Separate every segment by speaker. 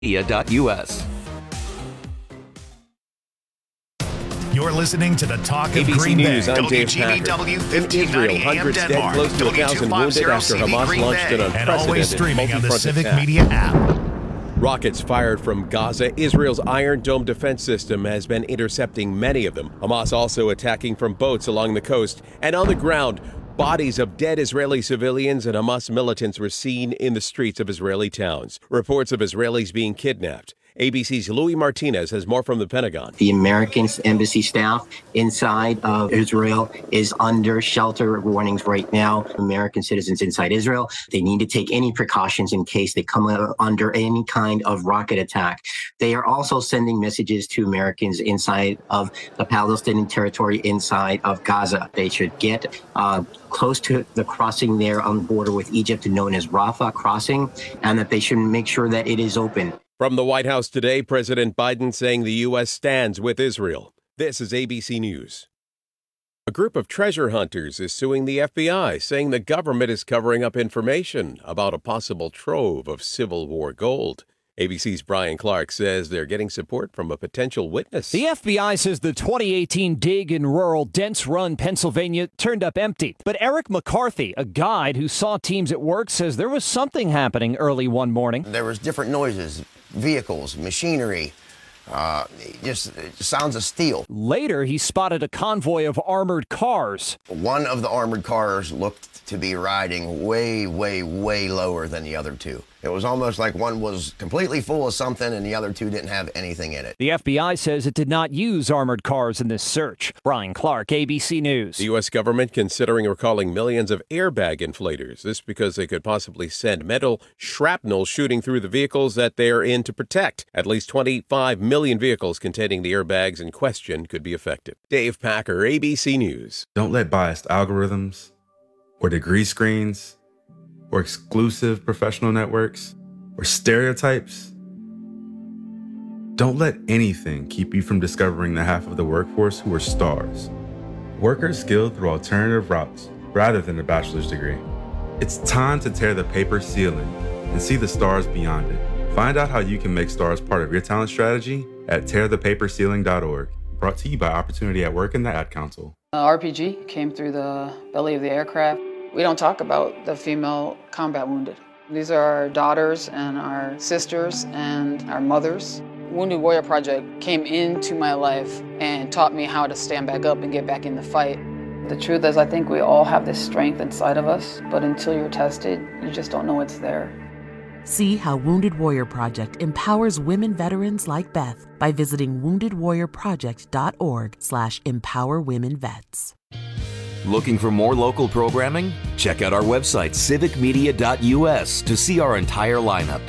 Speaker 1: media.us.
Speaker 2: You're listening to the Talk of
Speaker 3: ABC
Speaker 2: Green
Speaker 3: News,
Speaker 2: Bay.
Speaker 3: I'm Dave Packer. In Israel, hundreds dead, close to 1,000 wounded after Hamas launched an
Speaker 2: And always
Speaker 3: unprecedented
Speaker 2: streaming on the
Speaker 3: multi-front
Speaker 2: Civic
Speaker 3: attack.
Speaker 2: Media app.
Speaker 3: Rockets fired from Gaza. Israel's Iron Dome defense system has been intercepting many of them. Hamas also attacking from boats along the coast. And on the ground, bodies of dead Israeli civilians and Hamas militants were seen in the streets of Israeli towns. Reports of Israelis being kidnapped. ABC's Louis Martinez has more from the Pentagon.
Speaker 4: The American embassy staff inside of Israel is under shelter warnings right now. American citizens inside Israel, they need to take any precautions in case they come under any kind of rocket attack. They are also sending messages to Americans inside of the Palestinian territory inside of Gaza. They should get close to the crossing there on the border with Egypt, known as Rafah crossing, and that they should make sure that it is open.
Speaker 3: From the White House today, President Biden saying the U.S. stands with Israel. This is ABC News. A group of treasure hunters is suing the FBI, saying the government is covering up information about a possible trove of Civil War gold. ABC's Brian Clark says they're getting support from a potential witness.
Speaker 5: The FBI says the 2018 dig in rural Dents Run, Pennsylvania, turned up empty. But Eric McCarthy, a guide who saw teams at work, says there was something happening early one morning.
Speaker 6: There was different noises, vehicles, machinery, just sounds of steel.
Speaker 5: Later, he spotted a convoy of armored cars.
Speaker 6: One of the armored cars looked to be riding way, way, way lower than the other two. It was almost like one was completely full of something and the other two didn't have anything in it.
Speaker 5: The FBI says it did not use armored cars in this search. Brian Clark, ABC News.
Speaker 3: The U.S. government considering recalling millions of airbag inflators. This because they could possibly send metal shrapnel shooting through the vehicles that they are in to protect. At least 25 million vehicles containing the airbags in question could be affected. Dave Packer, ABC News.
Speaker 7: Don't let biased algorithms or degree screens or exclusive professional networks or stereotypes. Don't let anything keep you from discovering the half of the workforce who are stars. Workers skilled through alternative routes rather than a bachelor's degree. It's time to tear the paper ceiling and see the stars beyond it. Find out how you can make stars part of your talent strategy at tearthepaperceiling.org. Brought to you by Opportunity at Work and the Ad Council.
Speaker 8: RPG came through the belly of the aircraft. We don't talk about the female combat wounded. These are our daughters and our sisters and our mothers. Wounded Warrior Project came into my life and taught me how to stand back up and get back in the fight. The truth is, I think we all have this strength inside of us, but until you're tested, you just don't know it's there.
Speaker 9: See how Wounded Warrior Project empowers women veterans like Beth by visiting woundedwarriorproject.org/empowerwomenvets.
Speaker 1: Looking for more local programming? Check out our website, civicmedia.us, to see our entire lineup.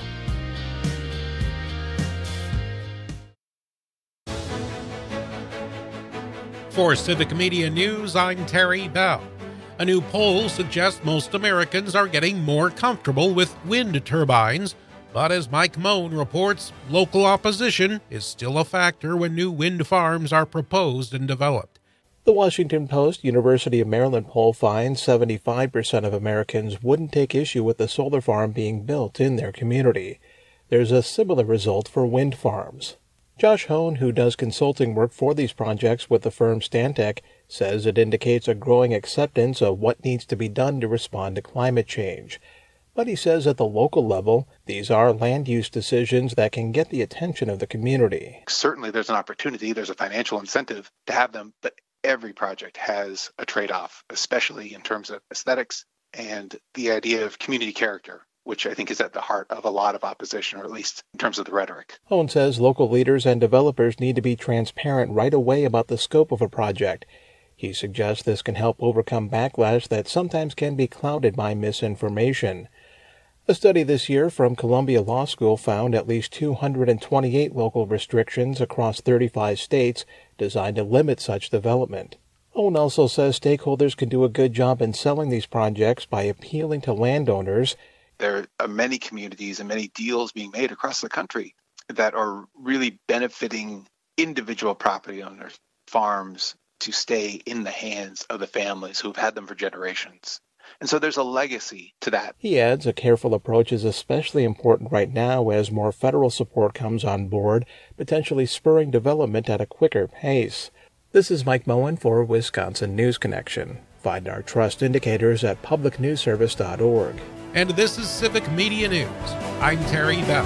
Speaker 10: For Civic Media News, I'm Terry Bell. A new poll suggests most Americans are getting more comfortable with wind turbines, but as Mike Moan reports, local opposition is still a factor when new wind farms are proposed and developed.
Speaker 11: The Washington Post University of Maryland poll finds 75% of Americans wouldn't take issue with the solar farm being built in their community. There's a similar result for wind farms. Josh Hone, who does consulting work for these projects with the firm Stantec, says it indicates a growing acceptance of what needs to be done to respond to climate change. But he says at the local level, these are land use decisions that can get the attention of the community.
Speaker 12: Certainly there's an opportunity, there's a financial incentive to have them, but every project has a trade-off, especially in terms of aesthetics and the idea of community character, which I think is at the heart of a lot of opposition, or at least in terms of the rhetoric.
Speaker 11: Hone says local leaders and developers need to be transparent right away about the scope of a project. He suggests this can help overcome backlash that sometimes can be clouded by misinformation. A study this year from Columbia Law School found at least 228 local restrictions across 35 states designed to limit such development. Owen also says stakeholders can do a good job in selling these projects by appealing to landowners.
Speaker 12: There are many communities and many deals being made across the country that are really benefiting individual property owners, farms, to stay in the hands of the families who've had them for generations. And so there's a legacy to that.
Speaker 11: He adds a careful approach is especially important right now as more federal support comes on board, potentially spurring development at a quicker pace. This is Mike Moen for Wisconsin News Connection. Find our trust indicators at publicnewsservice.org.
Speaker 10: And this is Civic Media News. I'm Terry Bell.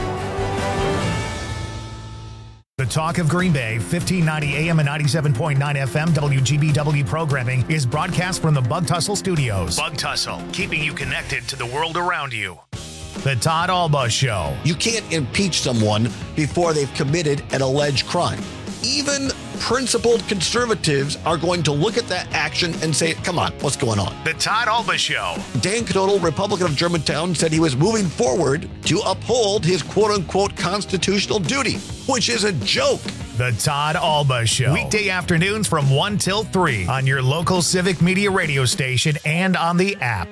Speaker 2: The Talk of Green Bay, 1590 AM and 97.9 FM WGBW programming is broadcast from the Bug Tussle Studios. Bug Tussle, keeping you connected to the world around you. The Todd Alba Show.
Speaker 13: You can't impeach someone before they've committed an alleged crime. Even principled conservatives are going to look at that action and say, come on, what's going on?
Speaker 2: The Todd Alba Show.
Speaker 13: Dan Knodel, Republican of Germantown, said he was moving forward to uphold his quote-unquote constitutional duty, which is a joke.
Speaker 2: The Todd Alba Show. Weekday afternoons from 1 till 3 on your local Civic Media radio station and on the app.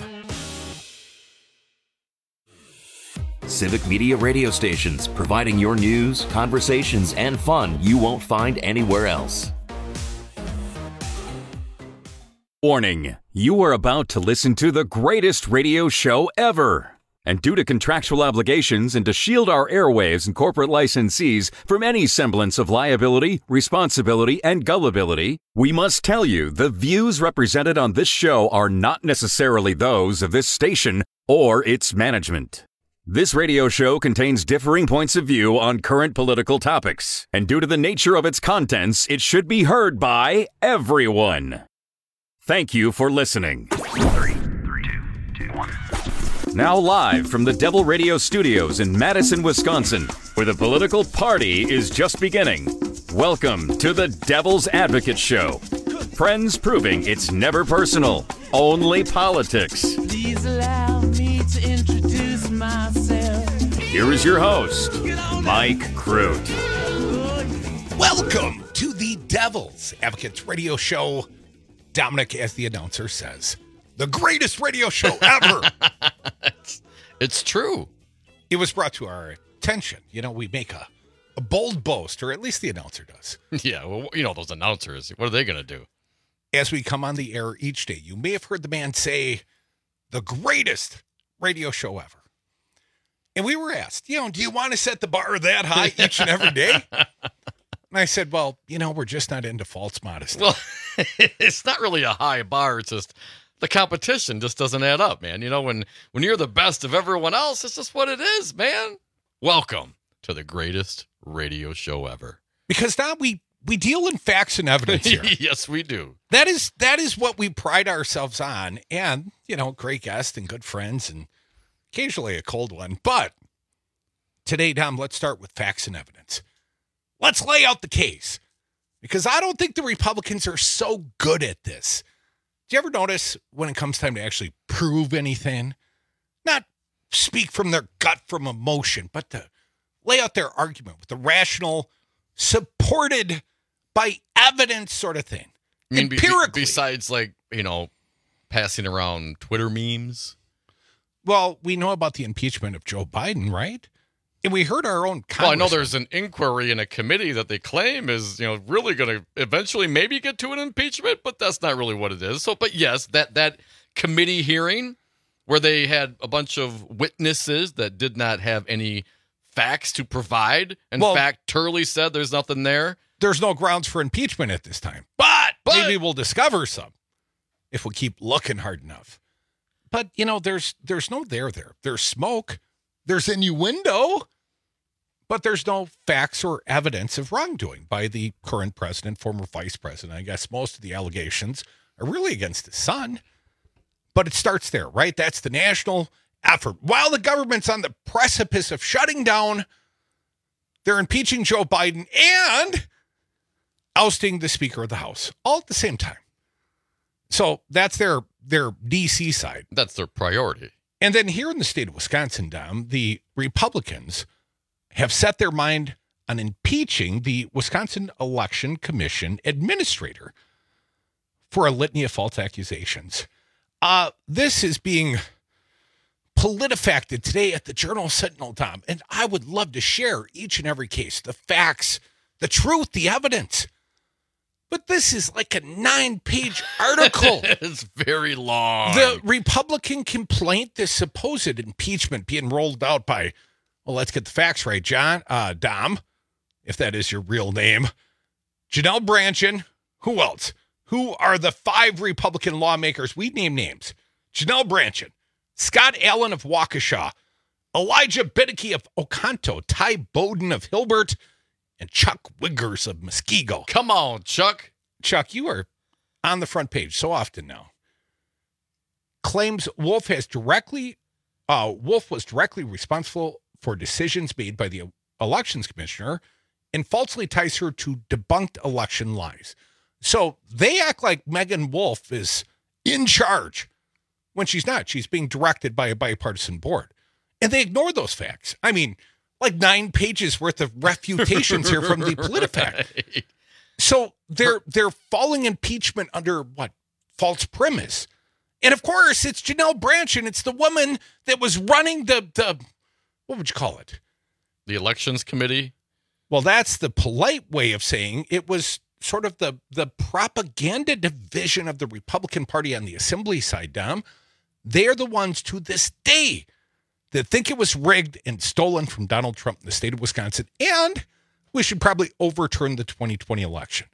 Speaker 1: Civic Media radio stations, providing your news, conversations, and fun you won't find anywhere else.
Speaker 14: Warning, you are about to listen to the greatest radio show ever. And due to contractual obligations and to shield our airwaves and corporate licensees from any semblance of liability, responsibility, and gullibility, we must tell you the views represented on this show are not necessarily those of this station or its management. This radio show contains differing points of view on current political topics, and due to the nature of its contents, it should be heard by everyone. Thank you for listening.
Speaker 2: 3, 2, 1.
Speaker 14: Now live from the Devil Radio Studios in Madison, Wisconsin, where the political party is just beginning. Welcome to the Devil's Advocate Show. Friends proving it's never personal, only politics.
Speaker 15: Please allow me to introduce myself.
Speaker 14: Here is your host, Mike Crute.
Speaker 10: Welcome to the Devil's Advocates Radio Show. Dominic, as the announcer says, the greatest radio show ever.
Speaker 16: It's true.
Speaker 10: It was brought to our attention. You know, we make a bold boast, or at least the announcer does.
Speaker 16: Yeah, well, you know, those announcers, what are they going to do?
Speaker 10: As we come on the air each day, you may have heard the man say, the greatest radio show ever. And we were asked, you know, do you want to set the bar that high each and every day? And I said, well, you know, we're just not into false modesty.
Speaker 16: Well, it's not really a high bar. It's just the competition just doesn't add up, man. You know, when you're the best of everyone else, it's just what it is, man. Welcome to the greatest radio show ever.
Speaker 10: Because now we deal in facts and evidence here.
Speaker 16: Yes, we do.
Speaker 10: That is what we pride ourselves on. And, you know, great guests and good friends and occasionally a cold one. But today, Dom, let's start with facts and evidence. Let's lay out the case. Because I don't think the Republicans are so good at this. Do you ever notice when it comes time to actually prove anything? Not speak from their gut from emotion, but to lay out their argument with the rational, supported by evidence sort of thing.
Speaker 16: I mean,
Speaker 10: empirically.
Speaker 16: Besides, like, you know, passing around Twitter memes.
Speaker 10: Well, we know about the impeachment of Joe Biden, right? And we heard our own
Speaker 16: Well, I know there's an inquiry in a committee that they claim is, you know, really going to eventually maybe get to an impeachment, but that's not really what it is. So, but yes, that committee hearing where they had a bunch of witnesses that did not have any facts to provide. In fact, Turley said there's nothing there.
Speaker 10: There's no grounds for impeachment at this time, but maybe we'll discover some if we keep looking hard enough. But, you know, there's no there. There's smoke. There's innuendo. But there's no facts or evidence of wrongdoing by the current president, former vice president. I guess most of the allegations are really against his son. But it starts there, right? That's the national effort. While the government's on the precipice of shutting down, they're impeaching Joe Biden and ousting the Speaker of the House all at the same time. So that's their D.C. side.
Speaker 16: That's their priority.
Speaker 10: And then here in the state of Wisconsin, Dom, the Republicans have set their mind on impeaching the Wisconsin Election Commission administrator for a litany of false accusations. This is being politifacted today at the Journal-Sentinel, Dom, and I would love to share each and every case, the facts, the truth, the evidence.
Speaker 17: But this is like a 9-page article.
Speaker 16: It's very long.
Speaker 17: The Republican complaint, this supposed impeachment being rolled out by, well, let's get the facts right, Dom, if that is your real name. Janelle Brandtjen. Who else? Who are the 5 Republican lawmakers? We name names. Janelle Brandtjen, Scott Allen of Waukesha, Elijah Biddicke of Oconto, Ty Bowden of Hilbert, and Chuck Wiggers of Muskego.
Speaker 16: Come on, Chuck.
Speaker 17: Chuck, you are on the front page so often now. Claims Wolf was directly responsible for decisions made by the elections commissioner and falsely ties her to debunked election lies. So they act like Megan Wolf is in charge when she's not. She's being directed by a bipartisan board. And they ignore those facts. I mean, like 9 pages worth of refutations here from the PolitiFact. Right. So they're falling impeachment under what? False premise. And of course, it's Janelle Brandtjen. It's the woman that was running the what would you call it?
Speaker 16: The elections committee?
Speaker 17: Well, that's the polite way of saying it was sort of the propaganda division of the Republican Party on the assembly side, Dom. They're the ones to this day that think it was rigged and stolen from Donald Trump in the state of Wisconsin, and we should probably overturn the 2020 election.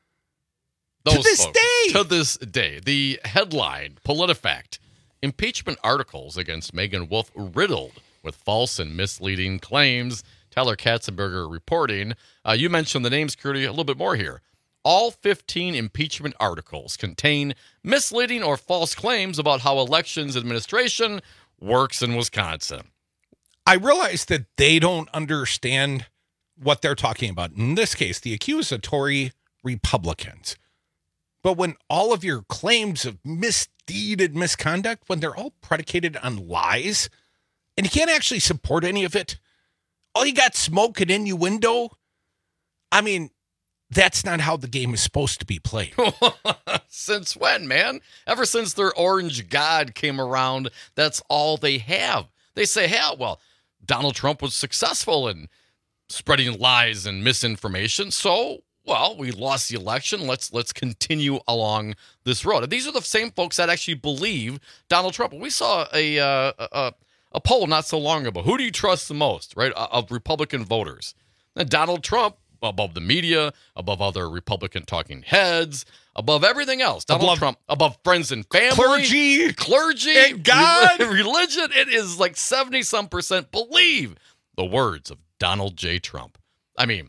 Speaker 16: To
Speaker 17: this
Speaker 16: day, the headline, PolitiFact, impeachment articles against Megan Wolf riddled with false and misleading claims. Tyler Katzenberger reporting. You mentioned the names, Curdy, a little bit more here. All 15 impeachment articles contain misleading or false claims about how elections administration works in Wisconsin.
Speaker 17: I realize that they don't understand what they're talking about. In this case, the accusatory Republicans. But when all of your claims of misdeed misconduct, when they're all predicated on lies, and you can't actually support any of it, all you got smoke and innuendo. I mean, that's not how the game is supposed to be played.
Speaker 16: Since when, man? Ever since their orange god came around, that's all they have. They say, hey, well, Donald Trump was successful in spreading lies and misinformation, so, well, we lost the election. Let's continue along this road. And these are the same folks that actually believe Donald Trump. We saw a poll not so long ago. Who do you trust the most, right, of Republican voters? And Donald Trump, above the media, above other Republican talking heads, above everything else. Donald Trump, above friends and family. Clergy,
Speaker 17: and God.
Speaker 16: Religion. It is like 70-some% believe the words of Donald J. Trump. I mean.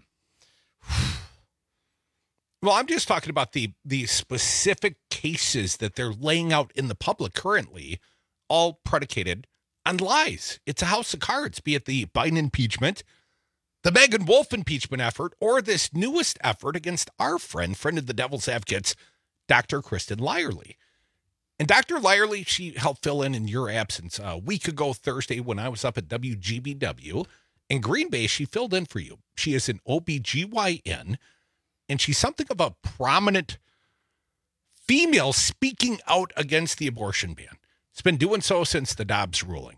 Speaker 17: Well, I'm just talking about the specific cases that they're laying out in the public currently, all predicated on lies. It's a house of cards, be it the Biden impeachment, the Megan Wolf impeachment effort, or this newest effort against our friend of the Devil's Advocates, Dr. Kristen Lyerly. And Dr. Lyerly, she helped fill in your absence a week ago Thursday when I was up at WGBW. In Green Bay, she filled in for you. She is an OBGYN, and she's something of a prominent female speaking out against the abortion ban. It's been doing so since the Dobbs ruling.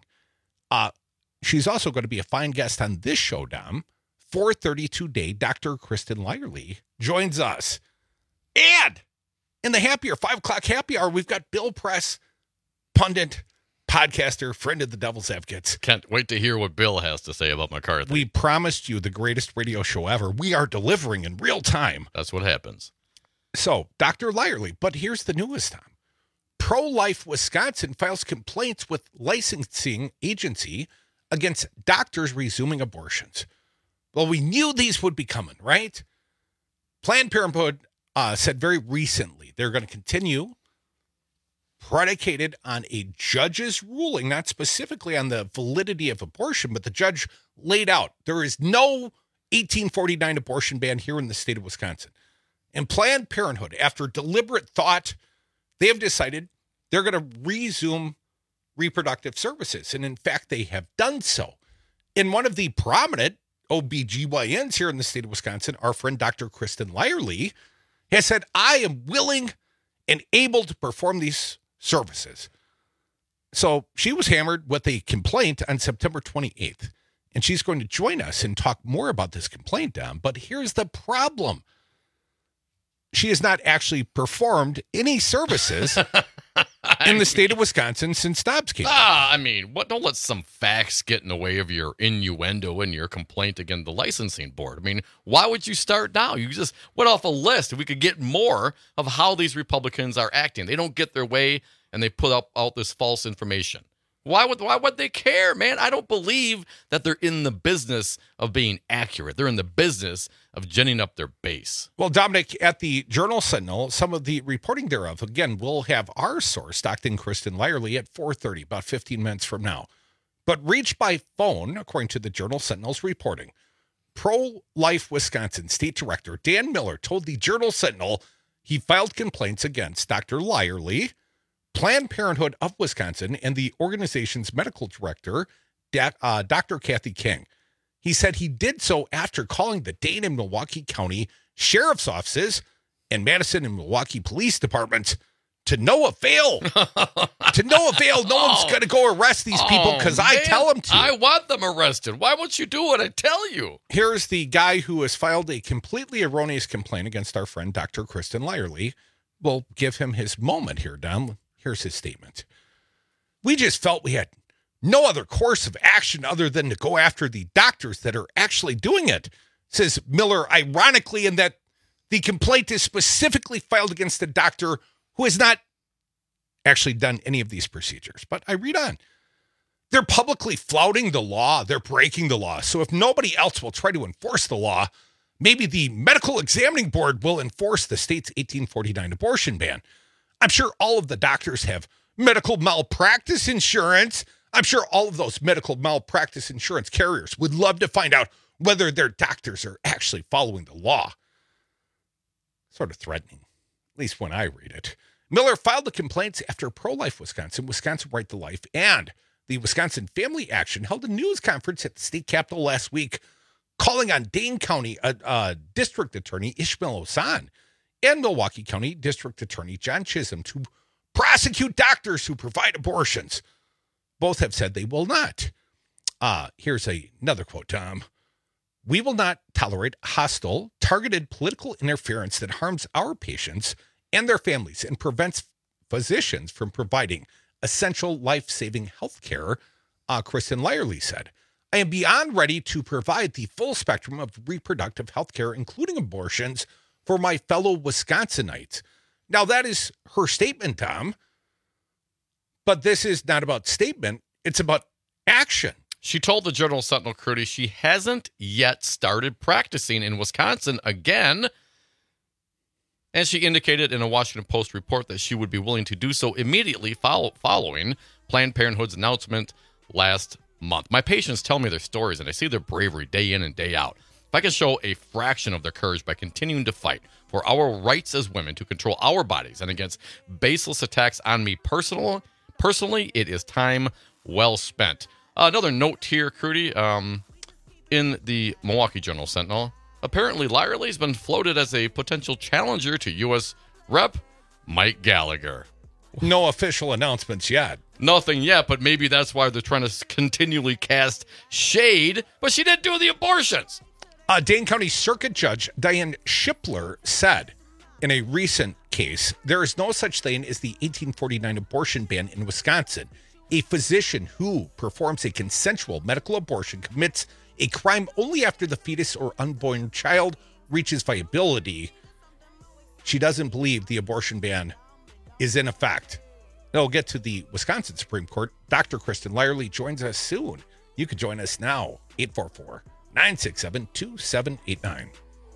Speaker 17: She's also going to be a fine guest on this show, Dom. 4:30 today, Dr. Kristen Lyerly joins us. And in the 5 o'clock happy hour, we've got Bill Press, pundit, podcaster, friend of the Devil's Advocates.
Speaker 16: Can't wait to hear what Bill has to say about McCarthy.
Speaker 17: We promised you the greatest radio show ever. We are delivering in real time.
Speaker 16: That's what happens.
Speaker 17: So, Dr. Lyerly, but here's the newest, Tom. Pro-Life Wisconsin files complaints with licensing agency against doctors resuming abortions. Well, we knew these would be coming, right? Planned Parenthood said very recently they're going to continue predicated on a judge's ruling, not specifically on the validity of abortion, but the judge laid out there is no 1849 abortion ban here in the state of Wisconsin. And Planned Parenthood, after deliberate thought, they have decided they're going to resume reproductive services. And in fact, they have done so. In one of the prominent OBGYNs here in the state of Wisconsin, our friend Dr. Kristen Lyerly has said, I am willing and able to perform these services. So she was hammered with a complaint on September 28th, and she's going to join us and talk more about this complaint, Dom. But here's the problem. she has not actually performed any services in the state of Wisconsin since Dobbs came.
Speaker 16: I mean, don't let some facts get in the way of your innuendo and your complaint against the licensing board. I mean, why would you start now? You just went off a list. If we could get more of how these Republicans are acting. They don't get their way, and they put out this false information. Why would they care, man? I don't believe that they're in the business of being accurate. They're in the business of ginning up their base.
Speaker 17: Well, Dominic, at the Journal-Sentinel, some of the reporting thereof, again, we'll have our source, Dr. Kristen Lyerly, at 4:30, about 15 minutes from now. But reached by phone, according to the Journal-Sentinel's reporting, Pro-Life Wisconsin State Director Dan Miller told the Journal-Sentinel he filed complaints against Dr. Lyerly, Planned Parenthood of Wisconsin, and the organization's medical director, Dr. Kathy King. He said he did so after calling the Dane and Milwaukee County Sheriff's Offices and Madison and Milwaukee Police Departments to no avail. To no avail. No one's going to go arrest these people because I tell them to.
Speaker 16: I want them arrested. Why won't you do what I tell you?
Speaker 17: Here's the guy who has filed a completely erroneous complaint against our friend, Dr. Kristen Lyerly. We'll give him his moment here, Dom. Here's his statement. We just felt we had no other course of action other than to go after the doctors that are actually doing it, says Miller, ironically, in that the complaint is specifically filed against a doctor who has not actually done any of these procedures. But I read on. They're publicly flouting the law. They're breaking the law. So if nobody else will try to enforce the law, maybe the Medical Examining Board will enforce the state's 1849 abortion ban. I'm sure all of the doctors have medical malpractice insurance. I'm sure all of those medical malpractice insurance carriers would love to find out whether their doctors are actually following the law. Sort of threatening, at least when I read it. Miller filed the complaints after Pro-Life Wisconsin, Wisconsin Right to Life, and the Wisconsin Family Action held a news conference at the state capitol last week, calling on Dane County District Attorney Ishmael Osan and Milwaukee County District Attorney John Chisholm to prosecute doctors who provide abortions. Both have said they will not. Here's another quote, Tom. We will not tolerate hostile, targeted political interference that harms our patients and their families and prevents physicians from providing essential life-saving health care, Kristen Lyerly said. I am beyond ready to provide the full spectrum of reproductive health care, including abortions, for my fellow Wisconsinites. Now, that is her statement, Tom. But this is not about statement. It's about action.
Speaker 16: She told the Journal-Sentinel, Crudy, she hasn't yet started practicing in Wisconsin again. And she indicated in a Washington Post report that she would be willing to do so immediately following Planned Parenthood's announcement last month. My patients tell me their stories, and I see their bravery day in and day out. If I can show a fraction of their courage by continuing to fight for our rights as women to control our bodies and against baseless attacks on me personally, it is time well spent. Another note here, Crudy, in the Milwaukee Journal-Sentinel, apparently Lyerly's been floated as a potential challenger to U.S. Rep. Mike Gallagher.
Speaker 17: No official announcements yet.
Speaker 16: Nothing yet, but maybe that's why they're trying to continually cast shade. But she didn't do the abortions.
Speaker 17: Dane County Circuit Judge Diane Shipler said in a recent case, there is no such thing as the 1849 abortion ban in Wisconsin. A physician who performs a consensual medical abortion commits a crime only after the fetus or unborn child reaches viability. She doesn't believe the abortion ban is in effect. Now we'll get to the Wisconsin Supreme Court. Dr. Kristen Lyerly joins us soon. You can join us now, 844-967-2789.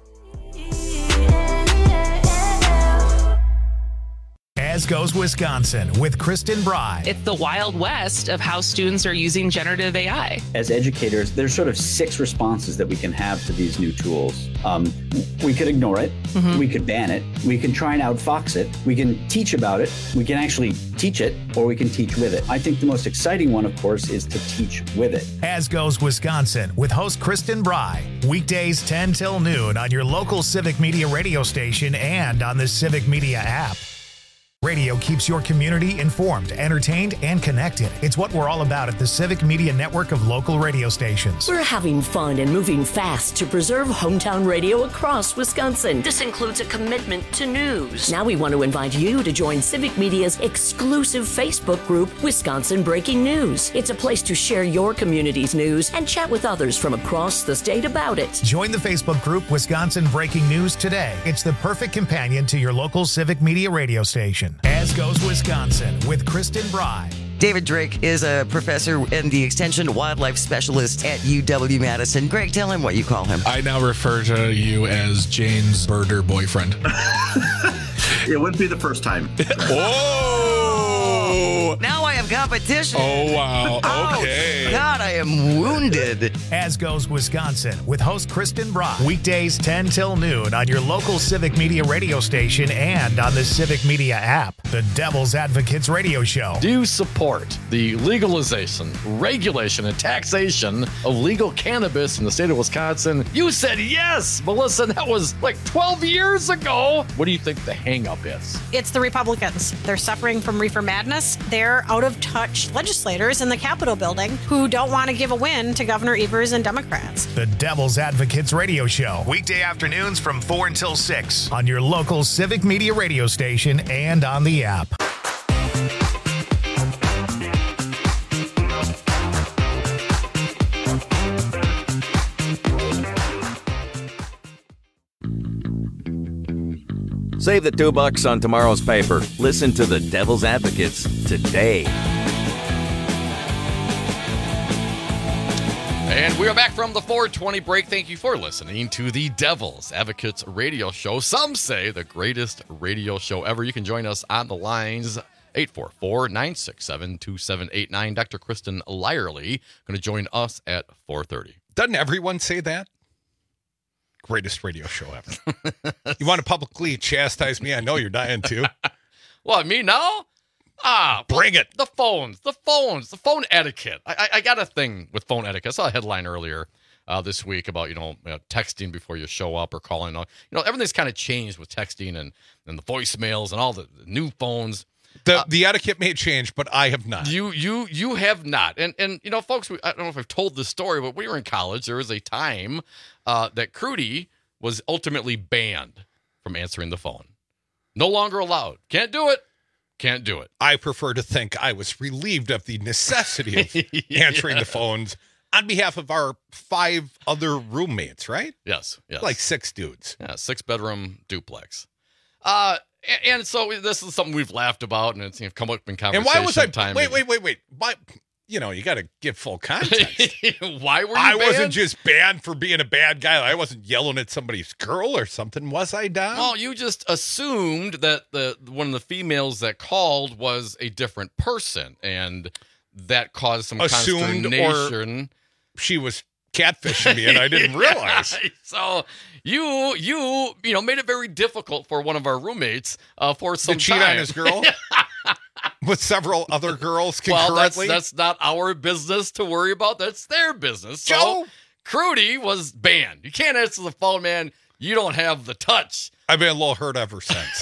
Speaker 2: As Goes Wisconsin with Kristen Bry.
Speaker 18: It's the Wild West of how students are using generative AI.
Speaker 19: As educators, there's sort of 6 responses that we can have to these new tools. We could ignore it. We could ban it. We can try and outfox it. We can teach about it. We can actually teach it, or we can teach with it. I think the most exciting one, of course, is to teach with it.
Speaker 2: As Goes Wisconsin with host Kristen Bry. Weekdays 10 till noon on your local Civic Media radio station and on the Civic Media app. Radio keeps your community informed, entertained, and connected. It's what we're all about at the Civic Media Network of local radio stations.
Speaker 20: We're having fun and moving fast to preserve hometown radio across Wisconsin. This includes a commitment to news. Now we want to invite you to join Civic Media's exclusive Facebook group, Wisconsin Breaking News. It's a place to share your community's news and chat with others from across the state about it.
Speaker 2: Join the Facebook group Wisconsin Breaking News today. It's the perfect companion to your local Civic Media radio station. As Goes Wisconsin with Kristen Bry.
Speaker 21: David Drake is a professor and the extension wildlife specialist at UW-Madison. Greg, tell him what you call him.
Speaker 22: I now refer to you as Jane's birder boyfriend.
Speaker 23: It wouldn't be the first time.
Speaker 21: Whoa! Now I have competition.
Speaker 22: Oh, wow. Okay.
Speaker 21: Ouch. God, I am wounded.
Speaker 2: As Goes Wisconsin with host Kristen Brock. Weekdays 10 till noon on your local Civic Media radio station and on the Civic Media app. The Devil's Advocates radio show.
Speaker 16: Do you support the legalization, regulation, and taxation of legal cannabis in the state of Wisconsin? You said yes, Melissa. That was like 12 years ago. What do you think the hang-up is?
Speaker 24: It's the Republicans. They're suffering from reefer madness. They're out-of-touch legislators in the Capitol building who don't want to give a win to Governor Evers and Democrats.
Speaker 2: The Devil's Advocates radio show. Weekday afternoons from 4 until 6 on your local Civic Media radio station and on the app.
Speaker 1: Save the $2 on tomorrow's paper. Listen to the Devil's Advocates today.
Speaker 16: And we are back from the 420 break. Thank you for listening to the Devil's Advocates radio show. Some say the greatest radio show ever. You can join us on the lines 844-967-2789. Dr. Kristen Lyerly going to join us at 4:30.
Speaker 17: Doesn't everyone say that? Greatest radio show ever. You want to publicly chastise me? I know you're dying to.
Speaker 16: What, me now?
Speaker 17: Bring it.
Speaker 16: The phone etiquette. I got a thing with phone etiquette. I saw a headline earlier this week about, texting before you show up or calling. Everything's kind of changed with texting and the voicemails and all the new phones.
Speaker 17: The etiquette may change, but I have not.
Speaker 16: You have not. And folks, I don't know if I've told this story, but we were in college. There was a time that Crudy was ultimately banned from answering the phone. No longer allowed. Can't do it. Can't do it.
Speaker 17: I prefer to think I was relieved of the necessity of answering the phones on behalf of our 5 other roommates, right?
Speaker 16: Yes.
Speaker 17: Like 6 dudes.
Speaker 16: Yeah, 6-bedroom duplex. And so this is something we've laughed about, and it's come up in conversation.
Speaker 17: And why was I?
Speaker 16: Time
Speaker 17: wait. Why, you got to give full context.
Speaker 16: Why were you
Speaker 17: I
Speaker 16: banned?
Speaker 17: wasn't just banned for being a bad guy. I wasn't yelling at somebody's girl or something. Was I, Don?
Speaker 16: Well, you just assumed that one of the females that called was a different person, and that caused some consternation.
Speaker 17: Or she was catfishing me, and I didn't realize.
Speaker 16: So you made it very difficult for one of our roommates for some
Speaker 17: to cheat
Speaker 16: time.
Speaker 17: on his girl with several other girls concurrently.
Speaker 16: Well, that's not our business to worry about. That's their business.
Speaker 17: Joe,
Speaker 16: so Crudy was banned. You can't answer the phone, man. You don't have the touch.
Speaker 17: I've been a little hurt ever since.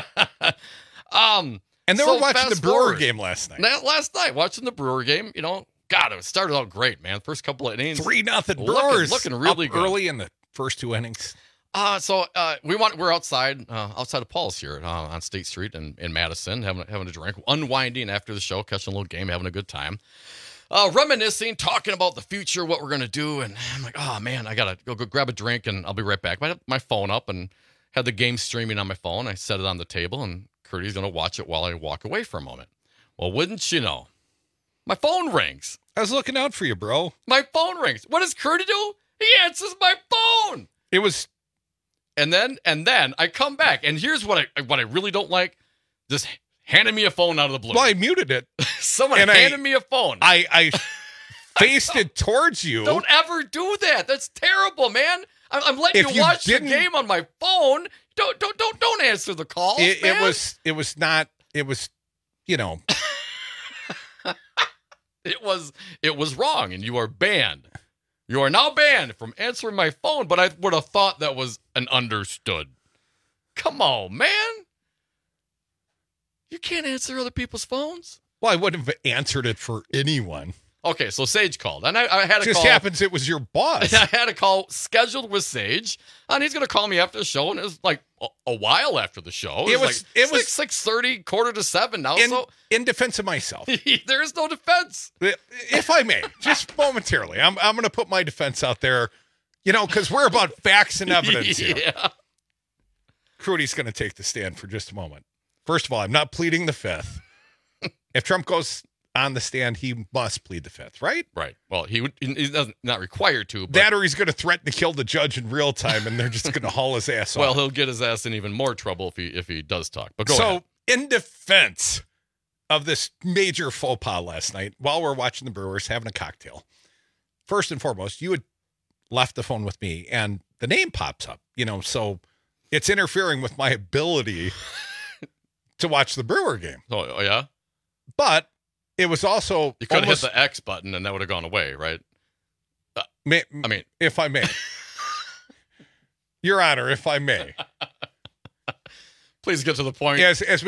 Speaker 16: And
Speaker 17: they were watching the Brewer game last night.
Speaker 16: Watching the Brewer game, God, it started out great, man. First couple of innings,
Speaker 17: 3-0 Brewers,
Speaker 16: looking really good
Speaker 17: early in the first 2 innings.
Speaker 16: We're outside of Paul's here on State Street in Madison, having a drink, unwinding after the show, catching a little game, having a good time, reminiscing, talking about the future, what we're gonna do, and I'm like, oh man, I gotta go grab a drink, and I'll be right back. I had my phone up and had the game streaming on my phone. I set it on the table, and Curdy's gonna watch it while I walk away for a moment. Well, wouldn't you know? My phone rings.
Speaker 17: I was looking out for you, bro.
Speaker 16: My phone rings. What does Curdy do? He answers my phone.
Speaker 17: It was,
Speaker 16: and then I come back, and here's what I really don't like: just handing me a phone out of the blue.
Speaker 17: Well, I muted it.
Speaker 16: Someone handed me a phone.
Speaker 17: I faced it towards you.
Speaker 16: Don't ever do that. That's terrible, man. I'm letting you watch the game on my phone. Don't answer the calls.
Speaker 17: It was not. It was,
Speaker 16: It was wrong, and you are banned. You are now banned from answering my phone, but I would have thought that was an understood. Come on, man. You can't answer other people's phones.
Speaker 17: Well, I wouldn't have answered it for anyone.
Speaker 16: Okay, so Sage called, and I had a
Speaker 17: Just
Speaker 16: call.
Speaker 17: happens it was your boss.
Speaker 16: I had a call scheduled with Sage, and he's going to call me after the show, and it was like a while after the show. It was 6:30, 6:45 now.
Speaker 17: In defense of myself,
Speaker 16: there is no defense.
Speaker 17: If I may, just momentarily, I'm going to put my defense out there, because we're about facts and evidence here.
Speaker 16: Yeah.
Speaker 17: Crudy's going to take the stand for just a moment. First of all, I'm not pleading the fifth. If Trump goes on the stand, he must plead the fifth, right?
Speaker 16: Right. Well, he's not required to. But
Speaker 17: that or he's going to threaten to kill the judge in real time, and they're just going to haul his ass off.
Speaker 16: Well, he'll get his ass in even more trouble if he does talk. But go ahead.
Speaker 17: In defense of this major faux pas last night, while we're watching the Brewers having a cocktail, first and foremost, you had left the phone with me, and the name pops up, so it's interfering with my ability to watch the Brewer game.
Speaker 16: Oh yeah?
Speaker 17: But it was also...
Speaker 16: You could have hit the X button and that would have gone away, right?
Speaker 17: If I may. Your Honor, if I may.
Speaker 16: Please get to the point.
Speaker 17: Yes, if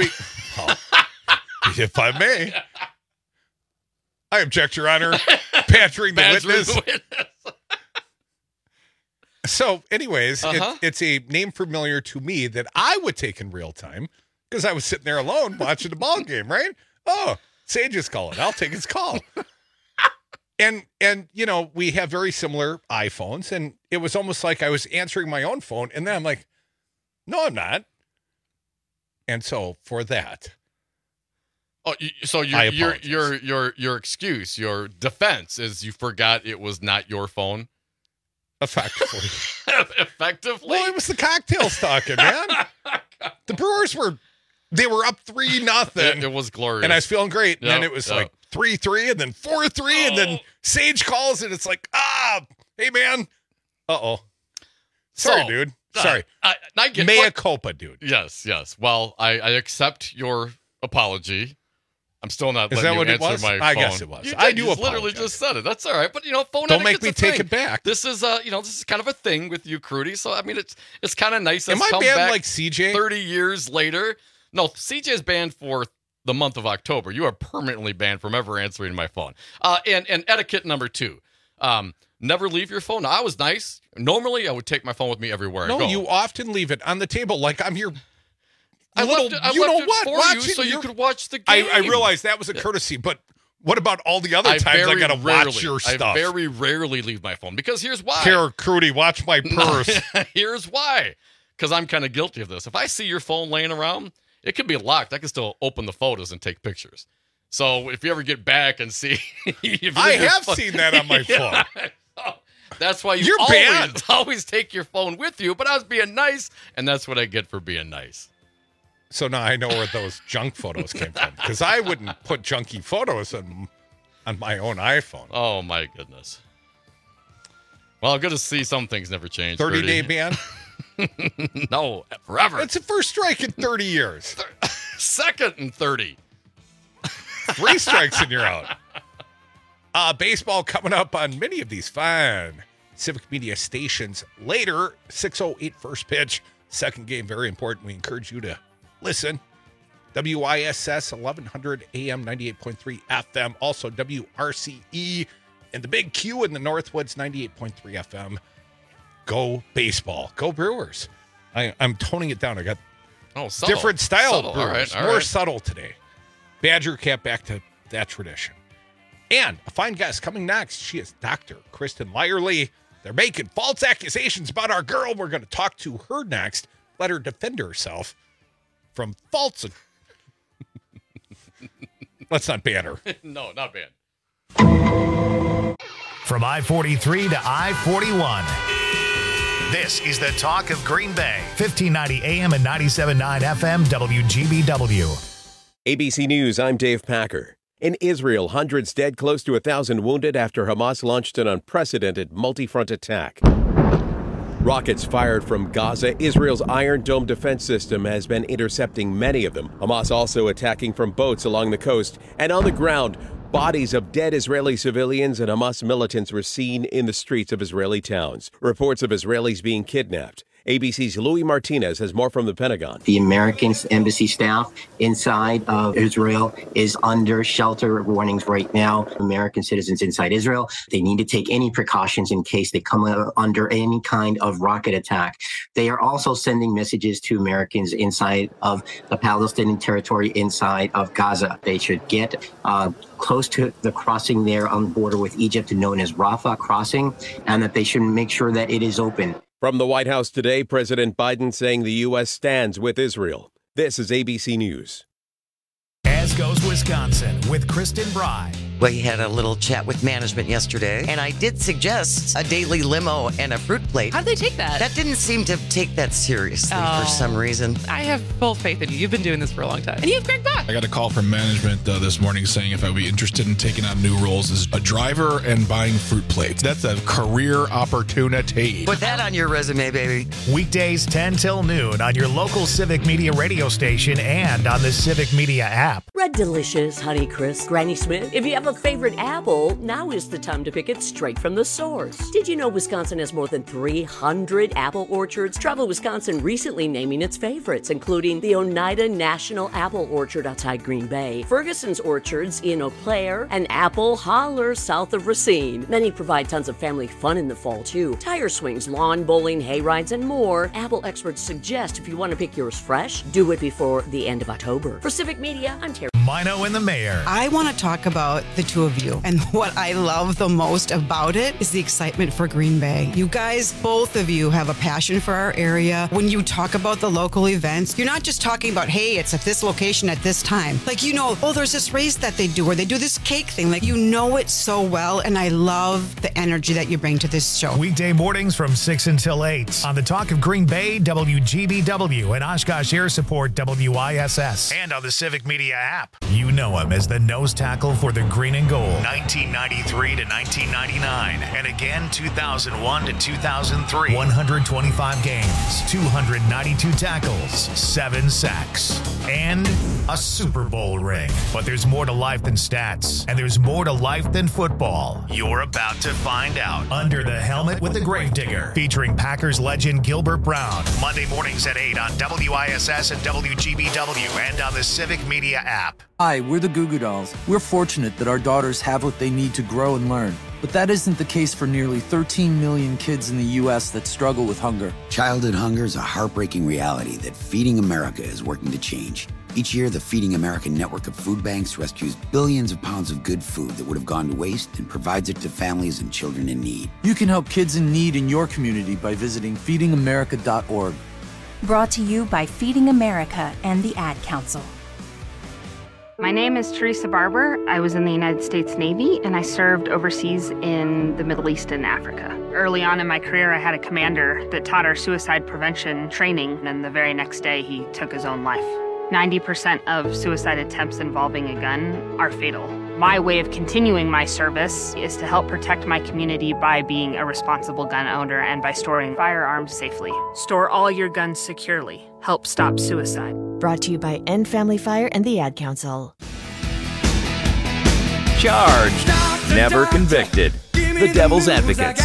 Speaker 17: I may. I object, Your Honor. Badgering the witness. So, anyways, it's a name familiar to me that I would take in real time because I was sitting there alone watching the ball game, right? Oh, Sage is calling. I'll take his call. And we have very similar iPhones, and it was almost like I was answering my own phone, and then I'm like, no, I'm not. And so for that.
Speaker 16: Oh, so your excuse, your defense is you forgot it was not your phone?
Speaker 17: Effectively.
Speaker 16: Effectively?
Speaker 17: Well, it was the cocktails talking, man. The Brewers were up 3-0.
Speaker 16: It was glorious.
Speaker 17: And I was feeling great. And then it was like 3-3 and then 4-3. And then Sage calls and it's like, hey, man. Uh-oh. Sorry, dude. Sorry.
Speaker 16: I get
Speaker 17: Mea culpa, dude.
Speaker 16: Yes. Well, I accept your apology. I'm still not letting you answer my phone.
Speaker 17: I guess it was.
Speaker 16: I do apologize. Literally just said it. That's all right. But, phone
Speaker 17: don't make me take it back.
Speaker 16: This is, this is kind of a thing with you, Crudy. So, I mean, it's kind of nice.
Speaker 17: Am I banned like CJ?
Speaker 16: 30 years later. No, CJ is banned for the month of October. You are permanently banned from ever answering my phone. And etiquette number 2. Never leave your phone. Now, I was nice. Normally, I would take my phone with me everywhere I go.
Speaker 17: No, you often leave it on the table like I'm your...
Speaker 16: I left it for you so you could watch the game.
Speaker 17: I realized that was a courtesy, but what about all the other times I got to watch your stuff?
Speaker 16: I very rarely leave my phone because here's why.
Speaker 17: Here, Crudy, watch my purse.
Speaker 16: Here's why. Because I'm kind of guilty of this. If I see your phone laying around, it can be locked. I can still open the photos and take pictures. So if you ever get back and see...
Speaker 17: I have seen that on my phone.
Speaker 16: That's why you always take your phone with you, but I was being nice, and that's what I get for being nice.
Speaker 17: So now I know where those junk photos came from, because I wouldn't put junky photos on my own iPhone.
Speaker 16: Oh, my goodness. Well, good to see some things never change.
Speaker 17: 30-day ban?
Speaker 16: No, forever.
Speaker 17: It's the first strike in 30 years.
Speaker 16: Second in 30.
Speaker 17: 3 strikes and you're out. Baseball coming up on many of these fine Civic Media stations later. 6:08 first pitch. Second game, very important. We encourage you to listen. WISS 1100 AM 98.3 FM. Also WRCE and the Big Q in the Northwoods 98.3 FM. Go baseball. Go Brewers. I'm toning it down. I got different style of Brewers.
Speaker 16: All right.
Speaker 17: More subtle today. Badger Cat back to that tradition. And a fine guest coming next. She is Dr. Kristen Lyerly. They're making false accusations about our girl. We're going to talk to her next. Let her defend herself from false. Let's not ban her.
Speaker 16: No, not ban.
Speaker 2: From I-43 to I-41. This is the talk of Green Bay. 1590 AM and 97.9 FM WGBW.
Speaker 3: ABC News, I'm Dave Packer. In Israel, hundreds dead, close to 1,000 wounded after Hamas launched an unprecedented multi-front attack. Rockets fired from Gaza. Israel's Iron Dome defense system has been intercepting many of them. Hamas also attacking from boats along the coast. And on the ground, bodies of dead Israeli civilians and Hamas militants were seen in the streets of Israeli towns. Reports of Israelis being kidnapped. ABC's Louis Martinez has more from the Pentagon.
Speaker 4: The American embassy staff inside of Israel is under shelter warnings right now. American citizens inside Israel, they need to take any precautions in case they come under any kind of rocket attack. They are also sending messages to Americans inside of the Palestinian territory inside of Gaza. They should get close to the crossing there on the border with Egypt, known as Rafah crossing, and that they should make sure that it is open.
Speaker 3: From the White House today, President Biden saying the U.S. stands with Israel. This is ABC News.
Speaker 2: As goes Wisconsin with Kristen Bry.
Speaker 21: We had a little chat with management yesterday, and I did suggest a daily limo and a fruit plate.
Speaker 18: How'd they take that?
Speaker 21: That didn't seem to take that seriously for some reason.
Speaker 18: I have full faith in you. You've been doing this for a long time. And you have Greg Bach.
Speaker 22: I got a call from management this morning saying if I would be interested in taking on new roles as a driver and buying fruit plates. That's a career opportunity.
Speaker 21: Put that on your resume, baby.
Speaker 2: Weekdays 10 till noon on your local Civic Media radio station and on the Civic Media app.
Speaker 20: Red Delicious, Honeycrisp, Granny Smith. If you have a favorite apple, now is the time to pick it straight from the source. Did you know Wisconsin has more than 300 apple orchards? Travel Wisconsin recently naming its favorites, including the Oneida National Apple Orchard outside Green Bay, Ferguson's Orchards in Eau Claire, and Apple Holler south of Racine. Many provide tons of family fun in the fall, too. Tire swings, lawn bowling, hay rides, and more. Apple experts suggest if you want to pick yours fresh, do it before the end of October. For Civic Media, I'm Terry.
Speaker 2: Mino and the Mayor.
Speaker 5: I want to talk about the two of you. And what I love the most about it is the excitement for Green Bay. You guys, both of you have a passion for our area. When you talk about the local events, you're not just talking about, hey, it's at this location at this time. Like, you know, oh, there's this race that they do, or they do this cake thing. Like, you know it so well. And I love the energy that you bring to this show.
Speaker 2: Weekday mornings from 6 until 8 on the Talk of Green Bay, WGBW, and Oshkosh Air Support, WISS, and on the Civic Media app. You know him as the nose tackle for the green and gold, 1993 to 1999, and again 2001 to 2003. 125 games, 292 tackles, 7 sacks, and a Super Bowl ring. But there's more to life than stats, and there's more to life than football. You're about to find out. Under the Helmet with the Gravedigger, featuring Packers legend Gilbert Brown. Monday mornings at 8 on WISS and WGBW, and on the Civic Media app.
Speaker 6: Hi, we're the Goo Goo Dolls. We're fortunate that our daughters have what they need to grow and learn. But that isn't the case for nearly 13 million kids in the U.S. that struggle with hunger.
Speaker 7: Childhood hunger is a heartbreaking reality that Feeding America is working to change. Each year, the Feeding America network of food banks rescues billions of pounds of good food that would have gone to waste and provides it to families and children in need.
Speaker 6: You can help kids in need in your community by visiting feedingamerica.org.
Speaker 25: Brought to you by Feeding America and the Ad Council.
Speaker 26: My name is Teresa Barber. I was in the United States Navy, and I served overseas in the Middle East and Africa. Early on in my career, I had a commander that taught our suicide prevention training, and the very next day, he took his own life. 90% of suicide attempts involving a gun are fatal. My way of continuing my service is to help protect my community by being a responsible gun owner and by storing firearms safely. Store all your guns securely. Help stop suicide.
Speaker 25: Brought to you by End Family Fire and the Ad Council.
Speaker 1: Charged, never convicted. The Devil's Advocates.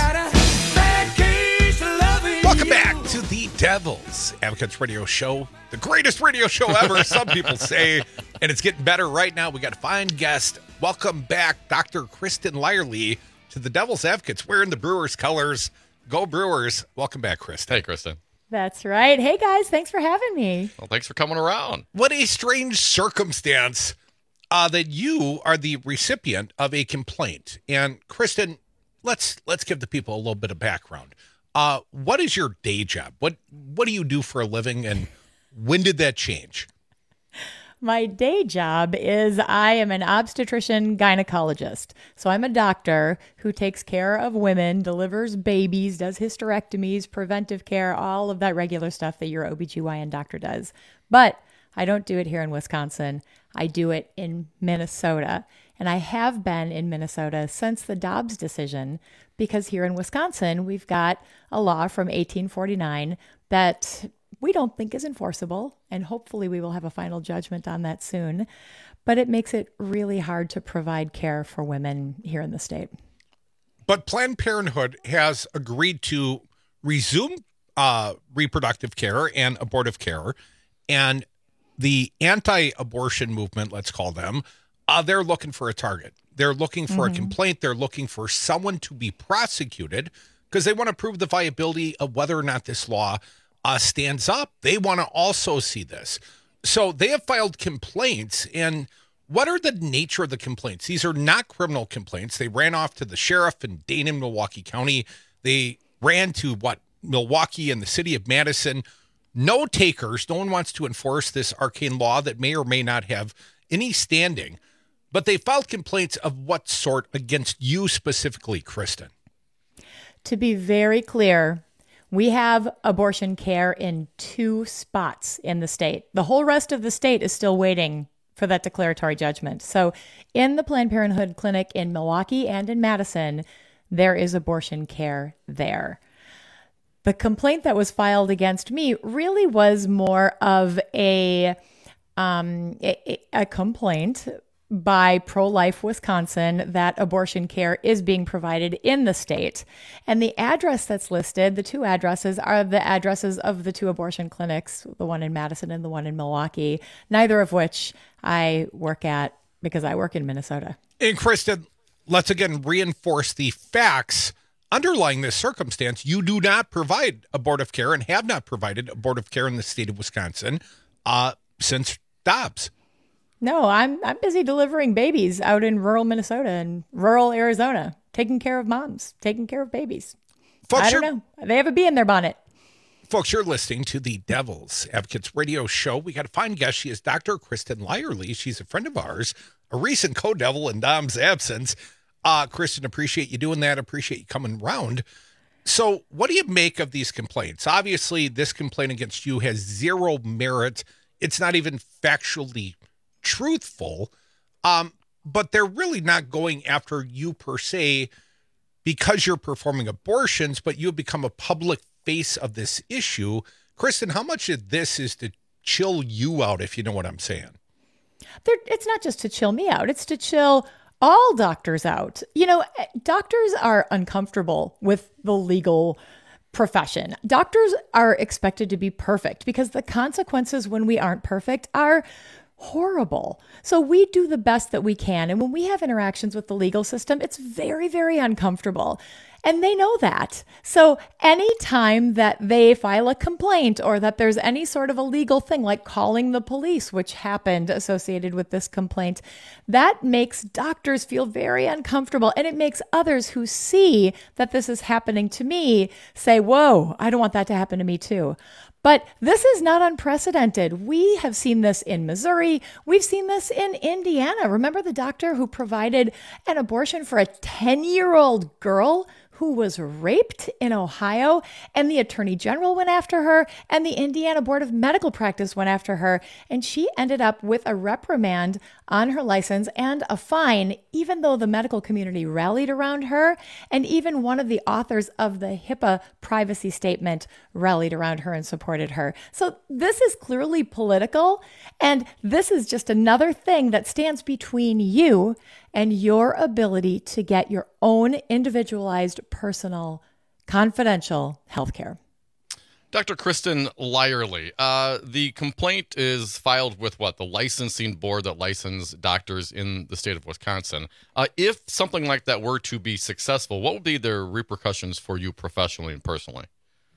Speaker 17: Welcome back to the Devil's Advocates radio show. The greatest radio show ever, some people say. And it's getting better right now. We got a fine guest. Welcome back, Dr. Kristen Lyerly, to the Devil's Advocates, wearing the Brewers colors. Go Brewers. Welcome back, Kristen.
Speaker 16: Hey, Kristen.
Speaker 27: That's right. Hey, guys, thanks for having me.
Speaker 16: Well, thanks for coming around.
Speaker 17: What a strange circumstance that you are the recipient of a complaint. And Kristen, let's give the people a little bit of background. What is your day job? What do you do for a living, and when did that change?
Speaker 27: My day job is I am an obstetrician gynecologist. So I'm a doctor who takes care of women, delivers babies, does hysterectomies, preventive care, all of that regular stuff that your OBGYN doctor does. But I don't do it here in Wisconsin. I do it in Minnesota. And I have been in Minnesota since the Dobbs decision, because here in Wisconsin, we've got a law from 1849 that we don't think is enforceable, and hopefully we will have a final judgment on that soon. But it makes it really hard to provide care for women here in the state.
Speaker 17: But Planned Parenthood has agreed to resume reproductive care and abortive care. And the anti-abortion movement, let's call them, they're looking for a target. They're looking for a complaint. They're looking for someone to be prosecuted because they want to prove the viability of whether or not this law stands up. They want to also see this. So they have filed complaints. And what are the nature of the complaints? These are not criminal complaints. They ran off to the sheriff in Dane and Milwaukee County. They ran to Milwaukee and the city of Madison. No takers. No one wants to enforce this arcane law that may or may not have any standing. But they filed complaints of what sort against you specifically, Kristen?
Speaker 27: To be very clear, we have abortion care in 2 spots in the state. The whole rest of the state is still waiting for that declaratory judgment. So in the Planned Parenthood clinic in Milwaukee and in Madison, there is abortion care there. The complaint that was filed against me really was more of a complaint by Pro-Life Wisconsin that abortion care is being provided in the state. And the address that's listed, the 2 addresses, are the addresses of the 2 abortion clinics, the one in Madison and the one in Milwaukee, neither of which I work at because I work in Minnesota.
Speaker 17: And Kristen, let's again reinforce the facts underlying this circumstance. You do not provide abortive care and have not provided abortive care in the state of Wisconsin since Dobbs.
Speaker 27: No, I'm busy delivering babies out in rural Minnesota and rural Arizona, taking care of moms, taking care of babies. Folks, I don't know. They have a bee in their bonnet.
Speaker 17: Folks, you're listening to the Devil's Advocates radio show. We got a fine guest. She is Dr. Kristen Lyerly. She's a friend of ours, a recent co-devil in Dom's absence. Kristen, appreciate you doing that. Appreciate you coming around. So what do you make of these complaints? Obviously, this complaint against you has 0 merit. It's not even factually truthful, but they're really not going after you per se because you're performing abortions, but you have become a public face of this issue. Kristen, how much of this is to chill you out, if you know what I'm saying?
Speaker 27: It's not just to chill me out. It's to chill all doctors out. You know, doctors are uncomfortable with the legal profession. Doctors are expected to be perfect because the consequences when we aren't perfect are horrible. So we do the best that we can. And when we have interactions with the legal system, it's very, very uncomfortable. And they know that. So anytime that they file a complaint or that there's any sort of a legal thing like calling the police, which happened associated with this complaint, that makes doctors feel very uncomfortable. And it makes others who see that this is happening to me say, whoa, I don't want that to happen to me too. But this is not unprecedented. We have seen this in Missouri. We've seen this in Indiana. Remember the doctor who provided an abortion for a 10-year-old girl who was raped in Ohio, and the Attorney General went after her, and the Indiana Board of Medical Practice went after her, and she ended up with a reprimand on her license and a fine, even though the medical community rallied around her, and even one of the authors of the HIPAA privacy statement rallied around her and supported her. So this is clearly political, and this is just another thing that stands between you and your ability to get your own individualized, personal, confidential healthcare.
Speaker 16: Dr. Kristen Lyerly, the complaint is filed with what? The licensing board that licenses doctors in the state of Wisconsin. If something like that were to be successful, what would be the repercussions for you professionally and personally?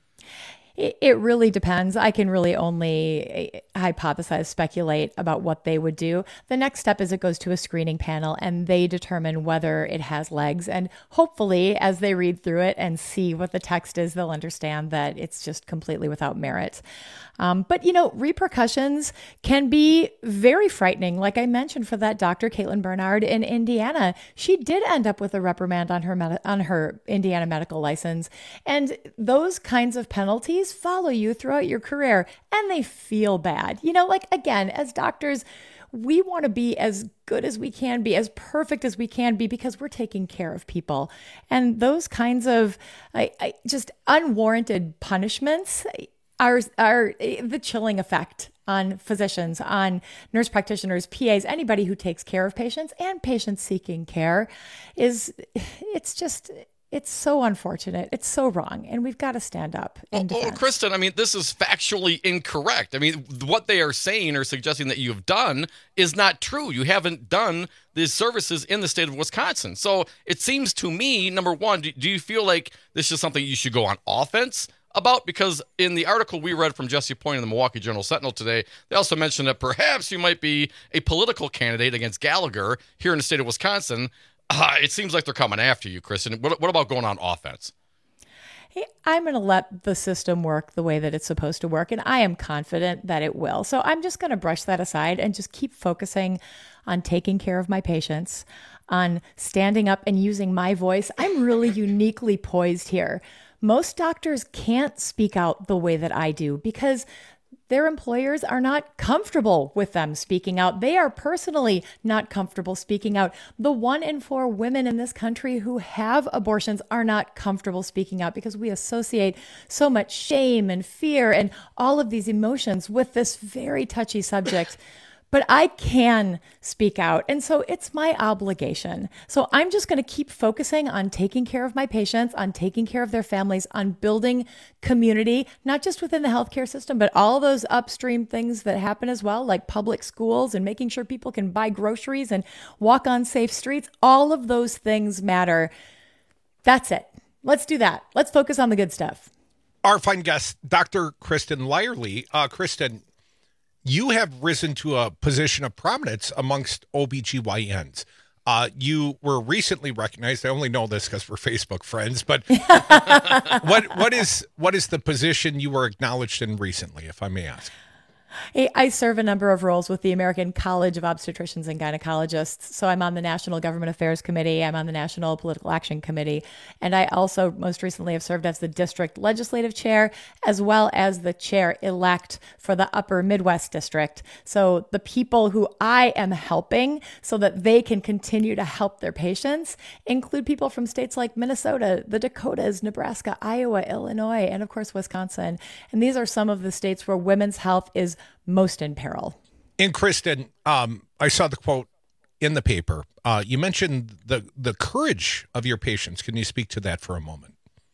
Speaker 27: It really depends. I can really only hypothesize, speculate about what they would do. The next step is it goes to a screening panel and they determine whether it has legs. And hopefully, as they read through it and see what the text is, they'll understand that it's just completely without merit. But, you know, repercussions can be very frightening. Like I mentioned for that Dr. Caitlin Bernard in Indiana, she did end up with a reprimand on her Indiana medical license. And those kinds of penalties follow you throughout your career and they feel bad. You know, like, again, as doctors, we want to be as good as we can be, as perfect as we can be, because we're taking care of people. And those kinds of just unwarranted punishments are the chilling effect on physicians, on nurse practitioners, PAs, anybody who takes care of patients and patients seeking care it's It's so unfortunate. It's so wrong. And we've got to stand up.
Speaker 16: Well, Kristen, I mean, this is factually incorrect. I mean, what they are saying or suggesting that you've done is not true. You haven't done these services in the state of Wisconsin. So it seems to me, number one, do you feel like this is something you should go on offense about? Because in the article we read from Jesse Point in the Milwaukee Journal-Sentinel today, they also mentioned that perhaps you might be a political candidate against Gallagher here in the state of Wisconsin. It seems like they're coming after you, Kristen. What about going on offense?
Speaker 27: Hey, I'm going to let the system work the way that it's supposed to work, and I am confident that it will. So I'm just going to brush that aside and just keep focusing on taking care of my patients, on standing up and using my voice. I'm really uniquely poised here. Most doctors can't speak out the way that I do because their employers are not comfortable with them speaking out. They are personally not comfortable speaking out. The 1 in 4 women in this country who have abortions are not comfortable speaking out because we associate so much shame and fear and all of these emotions with this very touchy subject. But I can speak out. And so it's my obligation. So I'm just going to keep focusing on taking care of my patients, on taking care of their families, on building community, not just within the healthcare system, but all those upstream things that happen as well, like public schools and making sure people can buy groceries and walk on safe streets. All of those things matter. That's it. Let's do that. Let's focus on the good stuff.
Speaker 17: Our fine guest, Dr. Kristen Lyerly. Kristen, you have risen to a position of prominence amongst OBGYNs. You were recently recognized. I only know this because we're Facebook friends, but what is the position you were acknowledged in recently, if I may ask?
Speaker 27: Hey, I serve a number of roles with the American College of Obstetricians and Gynecologists. So I'm on the National Government Affairs Committee. I'm on the National Political Action Committee. And I also most recently have served as the district legislative chair, as well as the chair-elect for the Upper Midwest District. So the people who I am helping so that they can continue to help their patients include people from states like Minnesota, the Dakotas, Nebraska, Iowa, Illinois, and of course, Wisconsin. And these are some of the states where women's health is most in peril.
Speaker 17: And Kristen, I saw the quote in the paper. You mentioned the courage of your patients. Can you speak to that for a moment?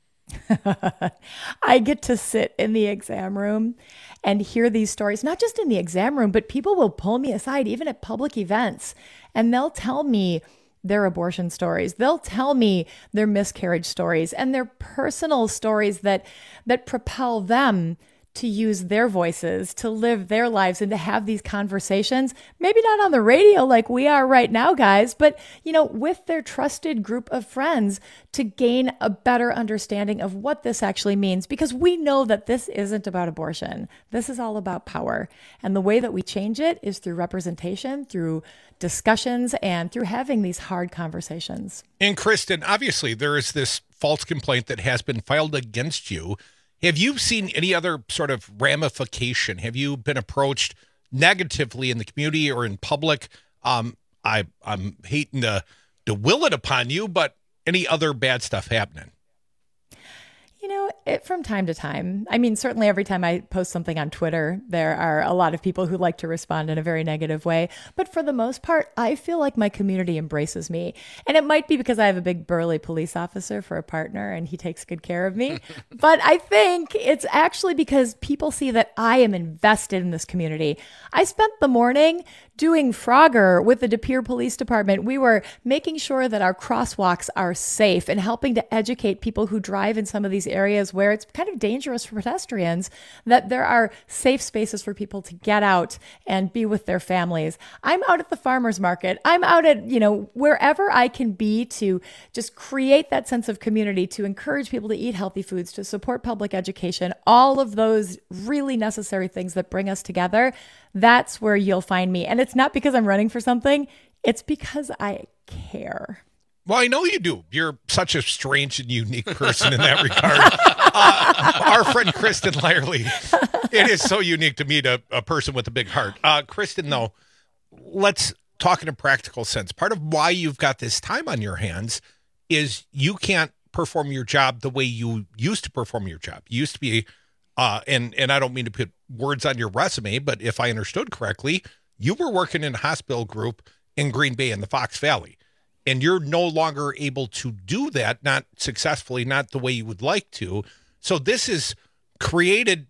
Speaker 27: I get to sit in the exam room and hear these stories, not just in the exam room, but people will pull me aside, even at public events, and they'll tell me their abortion stories. They'll tell me their miscarriage stories and their personal stories that propel them to use their voices, to live their lives and to have these conversations, maybe not on the radio like we are right now, guys, but, with their trusted group of friends to gain a better understanding of what this actually means. Because we know that this isn't about abortion. This is all about power. And the way that we change it is through representation, through discussions, and through having these hard conversations.
Speaker 17: And Kristen, obviously there is this false complaint that has been filed against you. Have you seen any other sort of ramification? Have you been approached negatively in the community or in public? I'm hating to will it upon you, but any other bad stuff happening?
Speaker 27: From time to time. I mean, certainly every time I post something on Twitter, there are a lot of people who like to respond in a very negative way. But for the most part, I feel like my community embraces me. And it might be because I have a big burly police officer for a partner and he takes good care of me. But I think it's actually because people see that I am invested in this community. I spent the morning doing Frogger with the De Pere Police Department. We were making sure that our crosswalks are safe and helping to educate people who drive in some of these areas where it's kind of dangerous for pedestrians, that there are safe spaces for people to get out and be with their families. I'm out at the farmers market. I'm out at, wherever I can be to just create that sense of community, to encourage people to eat healthy foods, to support public education, all of those really necessary things that bring us together. That's where you'll find me. And it's not because I'm running for something. It's because I care.
Speaker 17: Well, I know you do. You're such a strange and unique person in that regard. Our friend Kristen Lyerly. It is so unique to meet a person with a big heart. Kristen, though, let's talk in a practical sense. Part of why you've got this time on your hands is you can't perform your job the way you used to perform your job. You used to be, and I don't mean to put words on your resume, but if I understood correctly, you were working in a hospital group in Green Bay in the Fox Valley. and you're no longer able to do that, not successfully, not the way you would like to. So this is created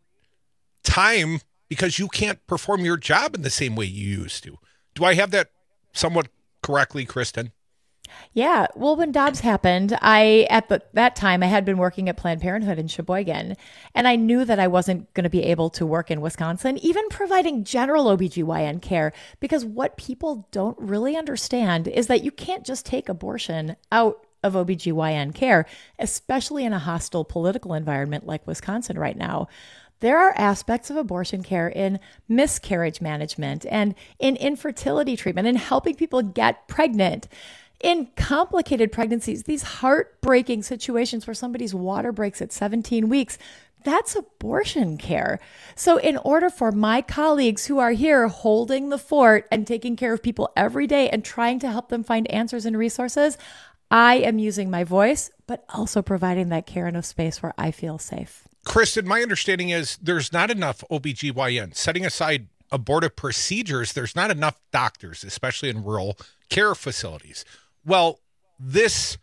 Speaker 17: time because you can't perform your job in the same way you used to. Do I have that somewhat correctly, Kristen?
Speaker 27: Yeah. Well, when Dobbs happened, at that time, I had been working at Planned Parenthood in Sheboygan, and I knew that I wasn't going to be able to work in Wisconsin, even providing general OBGYN care, because what people don't really understand is that you can't just take abortion out of OBGYN care, especially in a hostile political environment like Wisconsin right now. There are aspects of abortion care in miscarriage management and in infertility treatment and helping people get pregnant. In complicated pregnancies, these heartbreaking situations where somebody's water breaks at 17 weeks, that's abortion care. So in order for my colleagues who are here holding the fort and taking care of people every day and trying to help them find answers and resources, I am using my voice, but also providing that care in a space where I feel safe.
Speaker 17: Kristen, my understanding is there's not enough OBGYN. Setting aside abortive procedures, there's not enough doctors, especially in rural care facilities. Well, this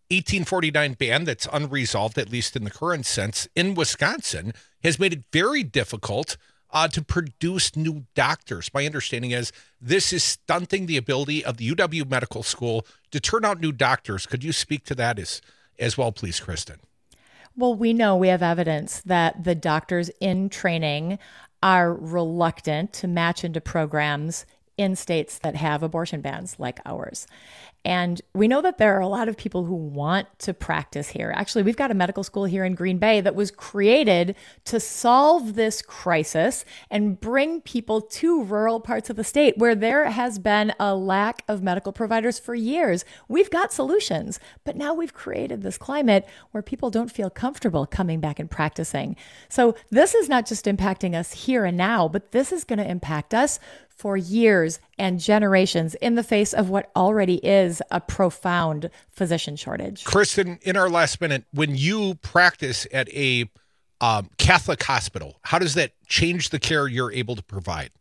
Speaker 17: 1849 ban that's unresolved, at least in the current sense, in Wisconsin, has made it very difficult to produce new doctors. My understanding is this is stunting the ability of the UW Medical School to turn out new doctors. Could you speak to that as well, please, Kristen?
Speaker 27: Well, we have evidence that the doctors in training are reluctant to match into programs in states that have abortion bans like ours. And we know that there are a lot of people who want to practice here. Actually, we've got a medical school here in Green Bay that was created to solve this crisis and bring people to rural parts of the state where there has been a lack of medical providers for years. We've got solutions, but now we've created this climate where people don't feel comfortable coming back and practicing. So this is not just impacting us here and now, but this is going to impact us for years and generations in the face of what already is a profound physician shortage.
Speaker 17: Kristen, in our last minute, when you practice at a Catholic hospital, how does that change the care you're able to provide?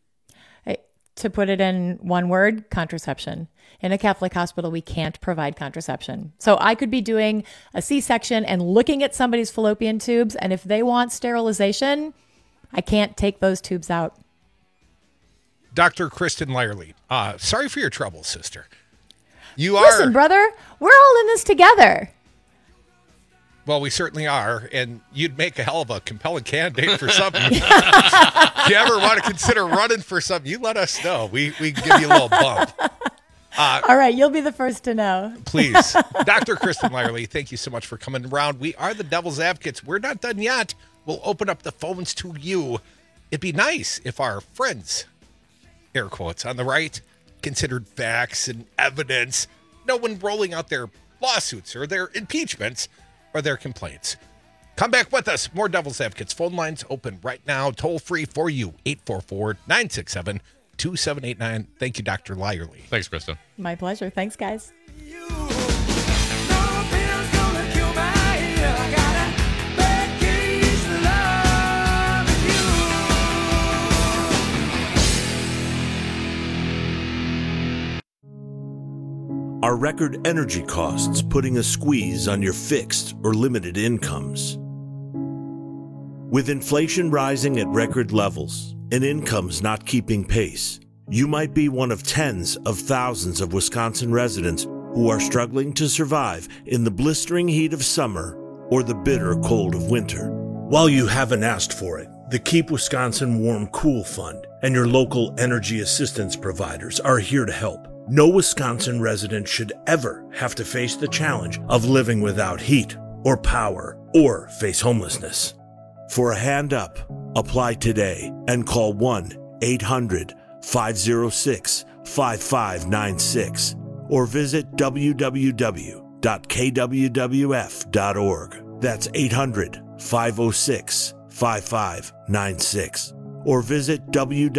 Speaker 27: To put it in one word, contraception. In a Catholic hospital, we can't provide contraception. So I could be doing a C-section and looking at somebody's fallopian tubes, and if they want sterilization, I can't take those tubes out.
Speaker 17: Dr. Kristen Lyerly, sorry for your trouble, sister.
Speaker 27: Listen, brother, we're all in this together.
Speaker 17: Well, we certainly are, and you'd make a hell of a compelling candidate for something. If you ever want to consider running for something, you let us know. We can give you a little bump.
Speaker 27: All right, you'll be the first to know.
Speaker 17: Please. Dr. Kristen Lyerly, thank you so much for coming around. We are the Devil's Advocates. We're not done yet. We'll open up the phones to you. It'd be nice if our friends, air quotes, on the right, considered facts and evidence. No one rolling out their lawsuits or their impeachments or their complaints. Come back with us. More Devil's Advocates. Phone lines open right now. Toll free for you. 844-967-2789. Thank you, Dr. Lyerly.
Speaker 16: Thanks, Krista.
Speaker 27: My pleasure. Thanks, guys.
Speaker 8: Are record energy costs putting a squeeze on your fixed or limited incomes? With inflation rising at record levels and incomes not keeping pace, you might be one of tens of thousands of Wisconsin residents who are struggling to survive in the blistering heat of summer or the bitter cold of winter. While you haven't asked for it, the Keep Wisconsin Warm Cool Fund and your local energy assistance providers are here to help. No Wisconsin resident should ever have to face the challenge of living without heat or power or face homelessness. For a hand up, apply today and call 1-800-506-5596 or visit www.kwwf.org. That's 800-506-5596 or visit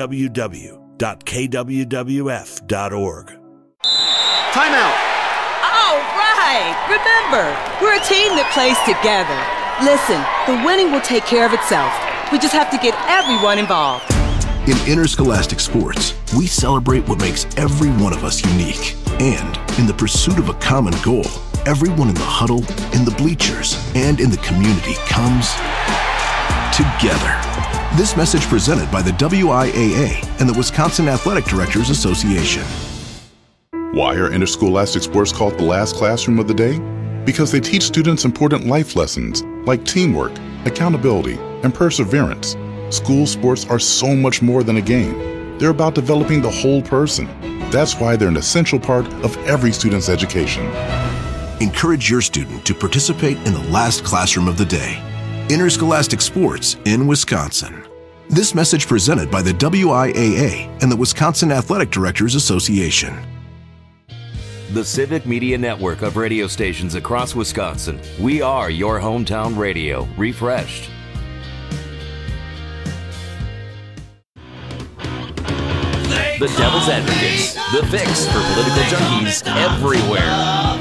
Speaker 8: www.kwwf.org.
Speaker 9: Time out. All right. Remember, we're a team that plays together. Listen, the winning will take care of itself. We just have to get everyone involved.
Speaker 11: In interscholastic sports, we celebrate what makes every one of us unique.
Speaker 10: And in the pursuit of a common goal, everyone in the huddle, in the bleachers, and in the community comes together. This message presented by the WIAA and the Wisconsin Athletic Directors Association.
Speaker 11: Why are interscholastic sports called the last classroom of the day? Because they teach students important life lessons like teamwork, accountability, and perseverance. School sports are so much more than a game. They're about developing the whole person. That's why they're an essential part of every student's education.
Speaker 10: Encourage your student to participate in the last classroom of the day. Interscholastic sports in Wisconsin. This message presented by the WIAA and the Wisconsin Athletic Directors Association.
Speaker 1: The Civic Media Network of radio stations across Wisconsin. We are your hometown radio, refreshed. The Devil's Advocates, the fix for political junkies everywhere.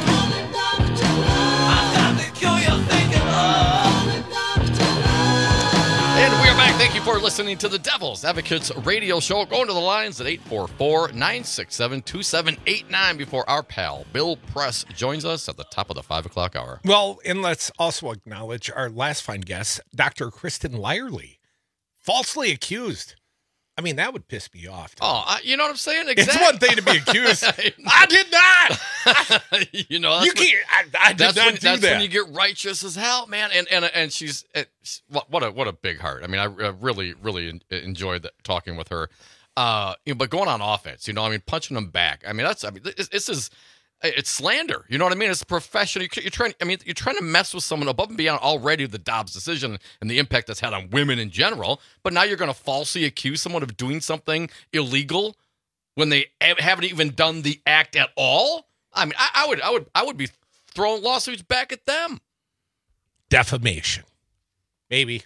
Speaker 16: And we are back. Thank you for listening to the Devil's Advocates radio show. Going to the lines at 844-967-2789 before our pal Bill Press joins us at the top of the 5 o'clock hour.
Speaker 17: Well, and let's also acknowledge our last fine guest, Dr. Kristen Lyerly, falsely accused. I mean, that would piss me off.
Speaker 16: You know what I'm saying? Exactly.
Speaker 17: It's one thing to be accused. I did not.
Speaker 16: You know,
Speaker 17: I did not do that.
Speaker 16: That's when you get righteous as hell, man. And she's what a big heart. I mean, I really enjoyed talking with her. But going on offense, you know, I mean, punching them back. I mean, this is. It's slander. You know what I mean? It's professional. You're trying to mess with someone above and beyond already the Dobbs decision and the impact that's had on women in general. But now you're going to falsely accuse someone of doing something illegal when they haven't even done the act at all. I mean, I would be throwing lawsuits back at them.
Speaker 17: Defamation. Maybe.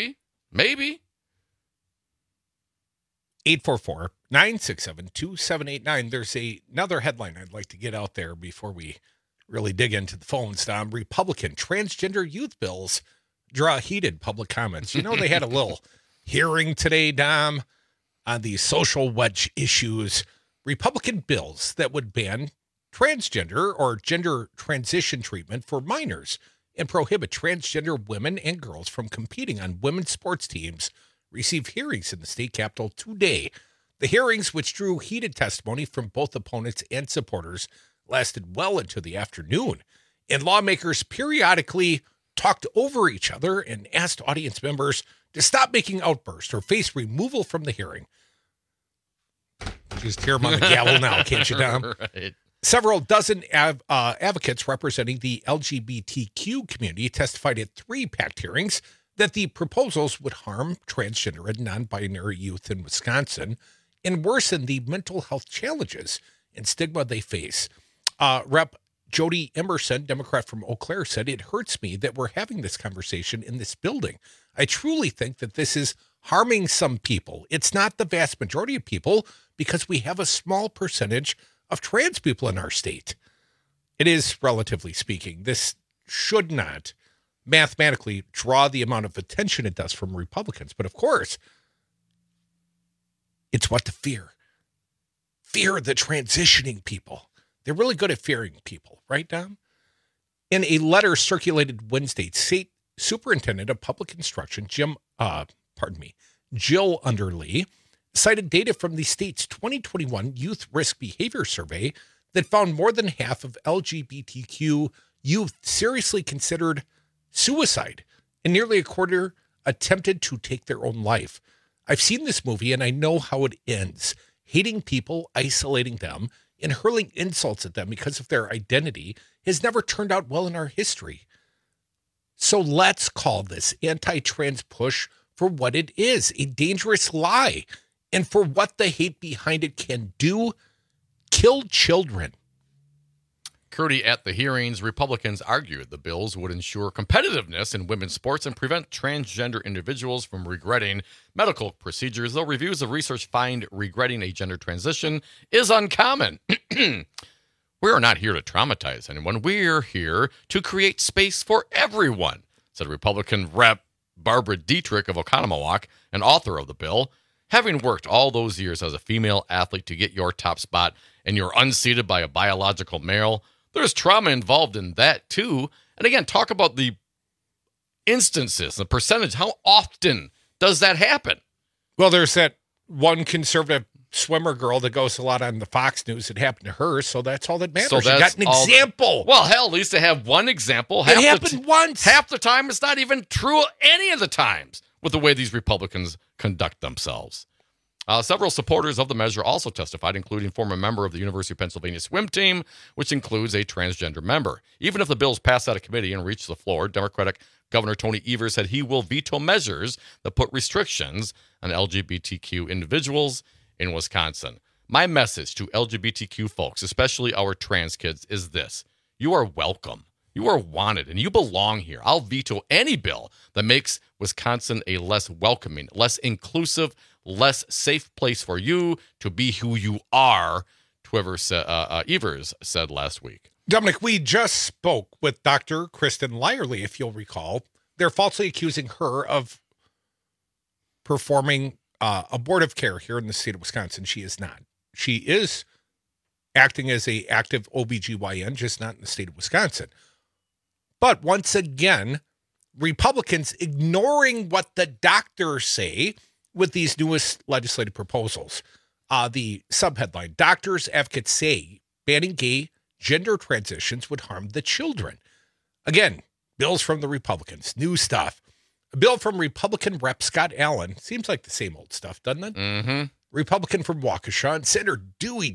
Speaker 17: 844-967-2789. There's another headline I'd like to get out there before we really dig into the phones, Dom. Republican transgender youth bills draw heated public comments. You know, they had a little hearing today, Dom, on the social wedge issues. Republican bills that would ban transgender or gender transition treatment for minors and prohibit transgender women and girls from competing on women's sports teams received hearings in the state capitol today. The hearings, which drew heated testimony from both opponents and supporters, lasted well into the afternoon, and lawmakers periodically talked over each other and asked audience members to stop making outbursts or face removal from the hearing. Just hear them on the gavel now, can't you, Dom?
Speaker 16: Right.
Speaker 17: Several dozen advocates representing the LGBTQ community testified at 3 packed hearings that the proposals would harm transgender and non-binary youth in Wisconsin and worsen the mental health challenges and stigma they face. Rep. Jody Emerson, Democrat from Eau Claire, said, "It hurts me that we're having this conversation in this building. I truly think that this is harming some people. It's not the vast majority of people because we have a small percentage of trans people in our state. It is, relatively speaking, this should not mathematically draw the amount of attention it does from Republicans. But of course, it's what to fear. Fear the transitioning people. They're really good at fearing people, right, Dom? In a letter circulated Wednesday, State Superintendent of Public Instruction, Jill Underly, cited data from the state's 2021 Youth Risk Behavior Survey that found more than half of LGBTQ youth seriously considered suicide, and nearly a quarter attempted to take their own life. I've seen this movie, and I know how it ends. Hating people, isolating them, and hurling insults at them because of their identity has never turned out well in our history. So let's call this anti-trans push for what it is, a dangerous lie, and for what the hate behind it can do, kill children.
Speaker 16: Curdy, at the hearings, Republicans argued the bills would ensure competitiveness in women's sports and prevent transgender individuals from regretting medical procedures, though reviews of research find regretting a gender transition is uncommon. We are not here to traumatize anyone. We're here to create space for everyone, said Republican Rep. Barbara Dietrich of Oconomowoc, an author of the bill. Having worked all those years as a female athlete to get your top spot and you're unseated by a biological male, there's trauma involved in that too. And again, talk about the instances, the percentage. How often does that happen?
Speaker 17: Well, there's that one conservative swimmer girl that goes a lot on the Fox News. It happened to her, so that's all that matters. So you got an example.
Speaker 16: Well, hell, at least they have one example.
Speaker 17: It happened once.
Speaker 16: Half the time, it's not even true any of the times with the way these Republicans conduct themselves. Several supporters of the measure also testified, including former member of the University of Pennsylvania swim team, which includes a transgender member. Even if the bills pass out of committee and reach the floor, Democratic Governor Tony Evers said he will veto measures that put restrictions on LGBTQ individuals in Wisconsin. My message to LGBTQ folks, especially our trans kids, is this. You are welcome. You are wanted, and you belong here. I'll veto any bill that makes Wisconsin a less welcoming, less inclusive, less safe place for you to be who you are, Evers said last week.
Speaker 17: Dominic, we just spoke with Dr. Kristen Lyerly, if you'll recall. They're falsely accusing her of performing abortive care here in the state of Wisconsin. She is not. She is acting as an active OBGYN, just not in the state of Wisconsin. But once again, Republicans ignoring what the doctors say with these newest legislative proposals. The subheadline, doctors advocates say banning gay gender transitions would harm the children. Again, bills from the Republicans, new stuff. A bill from Republican Rep Scott Allen. Seems like the same old stuff, doesn't it?
Speaker 16: Mm-hmm.
Speaker 17: Republican from Waukesha. And Senator Dewey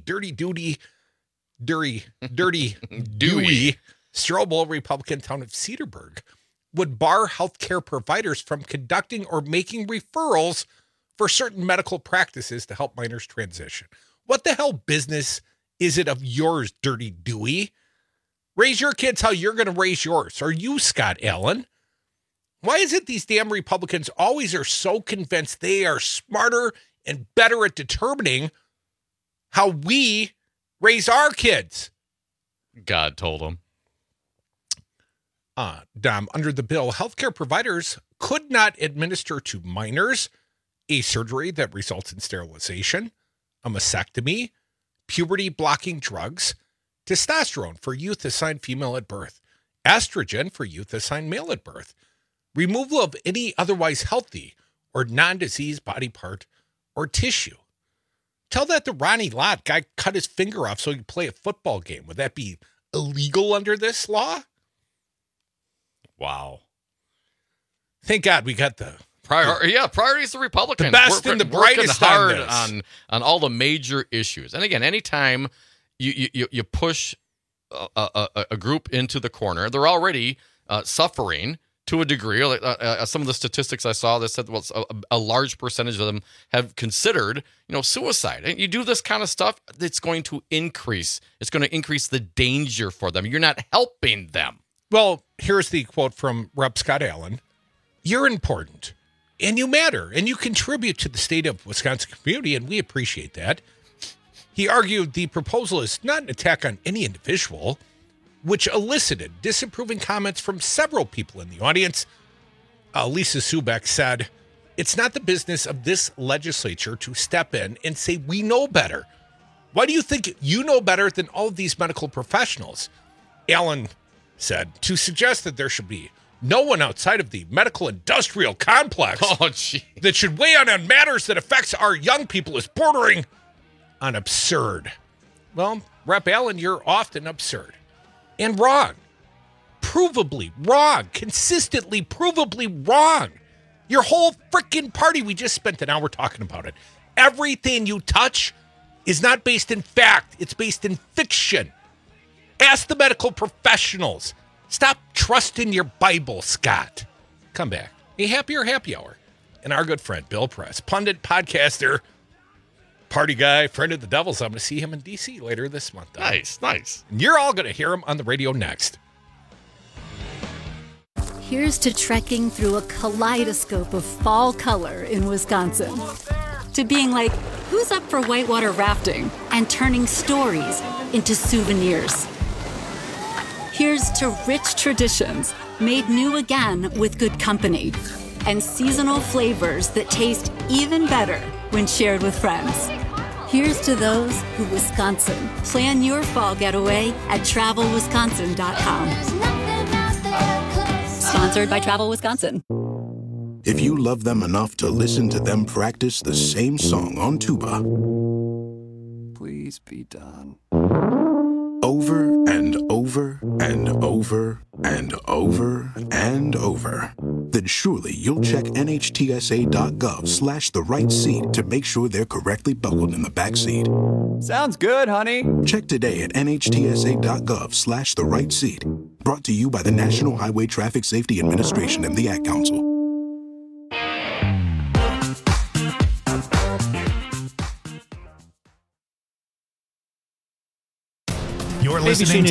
Speaker 17: Strobel, Republican town of Cedarburg, would bar healthcare providers from conducting or making referrals for certain medical practices to help minors transition. What the hell business is it of yours, Dirty Dewey? Raise your kids how you're going to raise yours. Are you, Scott Allen? Why is it these damn Republicans always are so convinced they are smarter and better at determining how we raise our kids?
Speaker 16: God told them.
Speaker 17: Dom, under the bill, healthcare providers could not administer to minors a surgery that results in sterilization, a mastectomy, puberty-blocking drugs, testosterone for youth assigned female at birth, estrogen for youth assigned male at birth, removal of any otherwise healthy or non-diseased body part or tissue. Tell that to Ronnie Lott. Guy cut his finger off so he could play a football game. Would that be illegal under this law?
Speaker 16: Wow.
Speaker 17: Thank God we got the
Speaker 16: priorities of Republicans.
Speaker 17: The best and the brightest
Speaker 16: hard
Speaker 17: on
Speaker 16: all the major issues. And again, anytime you push a group into the corner, they're already suffering to a degree. Some of the statistics I saw that said a large percentage of them have considered suicide. And you do this kind of stuff, it's going to increase. It's going to increase the danger for them. You're not helping them.
Speaker 17: Well, here's the quote from Rep. Scott Allen. You're important, and you matter, and you contribute to the state of Wisconsin community, and we appreciate that. He argued the proposal is not an attack on any individual, which elicited disapproving comments from several people in the audience. Lisa Subeck said, it's not the business of this legislature to step in and say, we know better. Why do you think you know better than all of these medical professionals? Allen said, to suggest that there should be no one outside of the medical industrial complex that should weigh on matters that affects our young people is bordering on absurd. Well, Rep. Allen, you're often absurd and wrong. Provably wrong. Consistently, provably wrong. Your whole freaking party, we just spent an hour talking about it. Everything you touch is not based in fact. It's based in fiction. Ask the medical professionals. Stop trusting your Bible, Scott. Come back. A happier happy hour. And our good friend, Bill Press, pundit, podcaster, party guy, friend of the devil's. I'm going to see him in D.C. later this month.
Speaker 16: Nice.
Speaker 17: And you're all going to hear him on the radio next.
Speaker 12: Here's to trekking through a kaleidoscope of fall color in Wisconsin. To being like, who's up for whitewater rafting? And turning stories into souvenirs. Here's to rich traditions made new again with good company and seasonal flavors that taste even better when shared with friends. Here's to those who Wisconsin. Plan your fall getaway at travelwisconsin.com. Sponsored by Travel Wisconsin.
Speaker 10: If you love them enough to listen to them practice the same song on tuba,
Speaker 4: please be done.
Speaker 10: Over and over and over and over and over, then surely you'll check NHTSA.gov/the right seat to make sure they're correctly buckled in the back seat.
Speaker 4: Sounds good, honey.
Speaker 10: Check today at NHTSA.gov/the right seat. Brought to you by the National Highway Traffic Safety Administration and the Ad Council.
Speaker 2: You're listening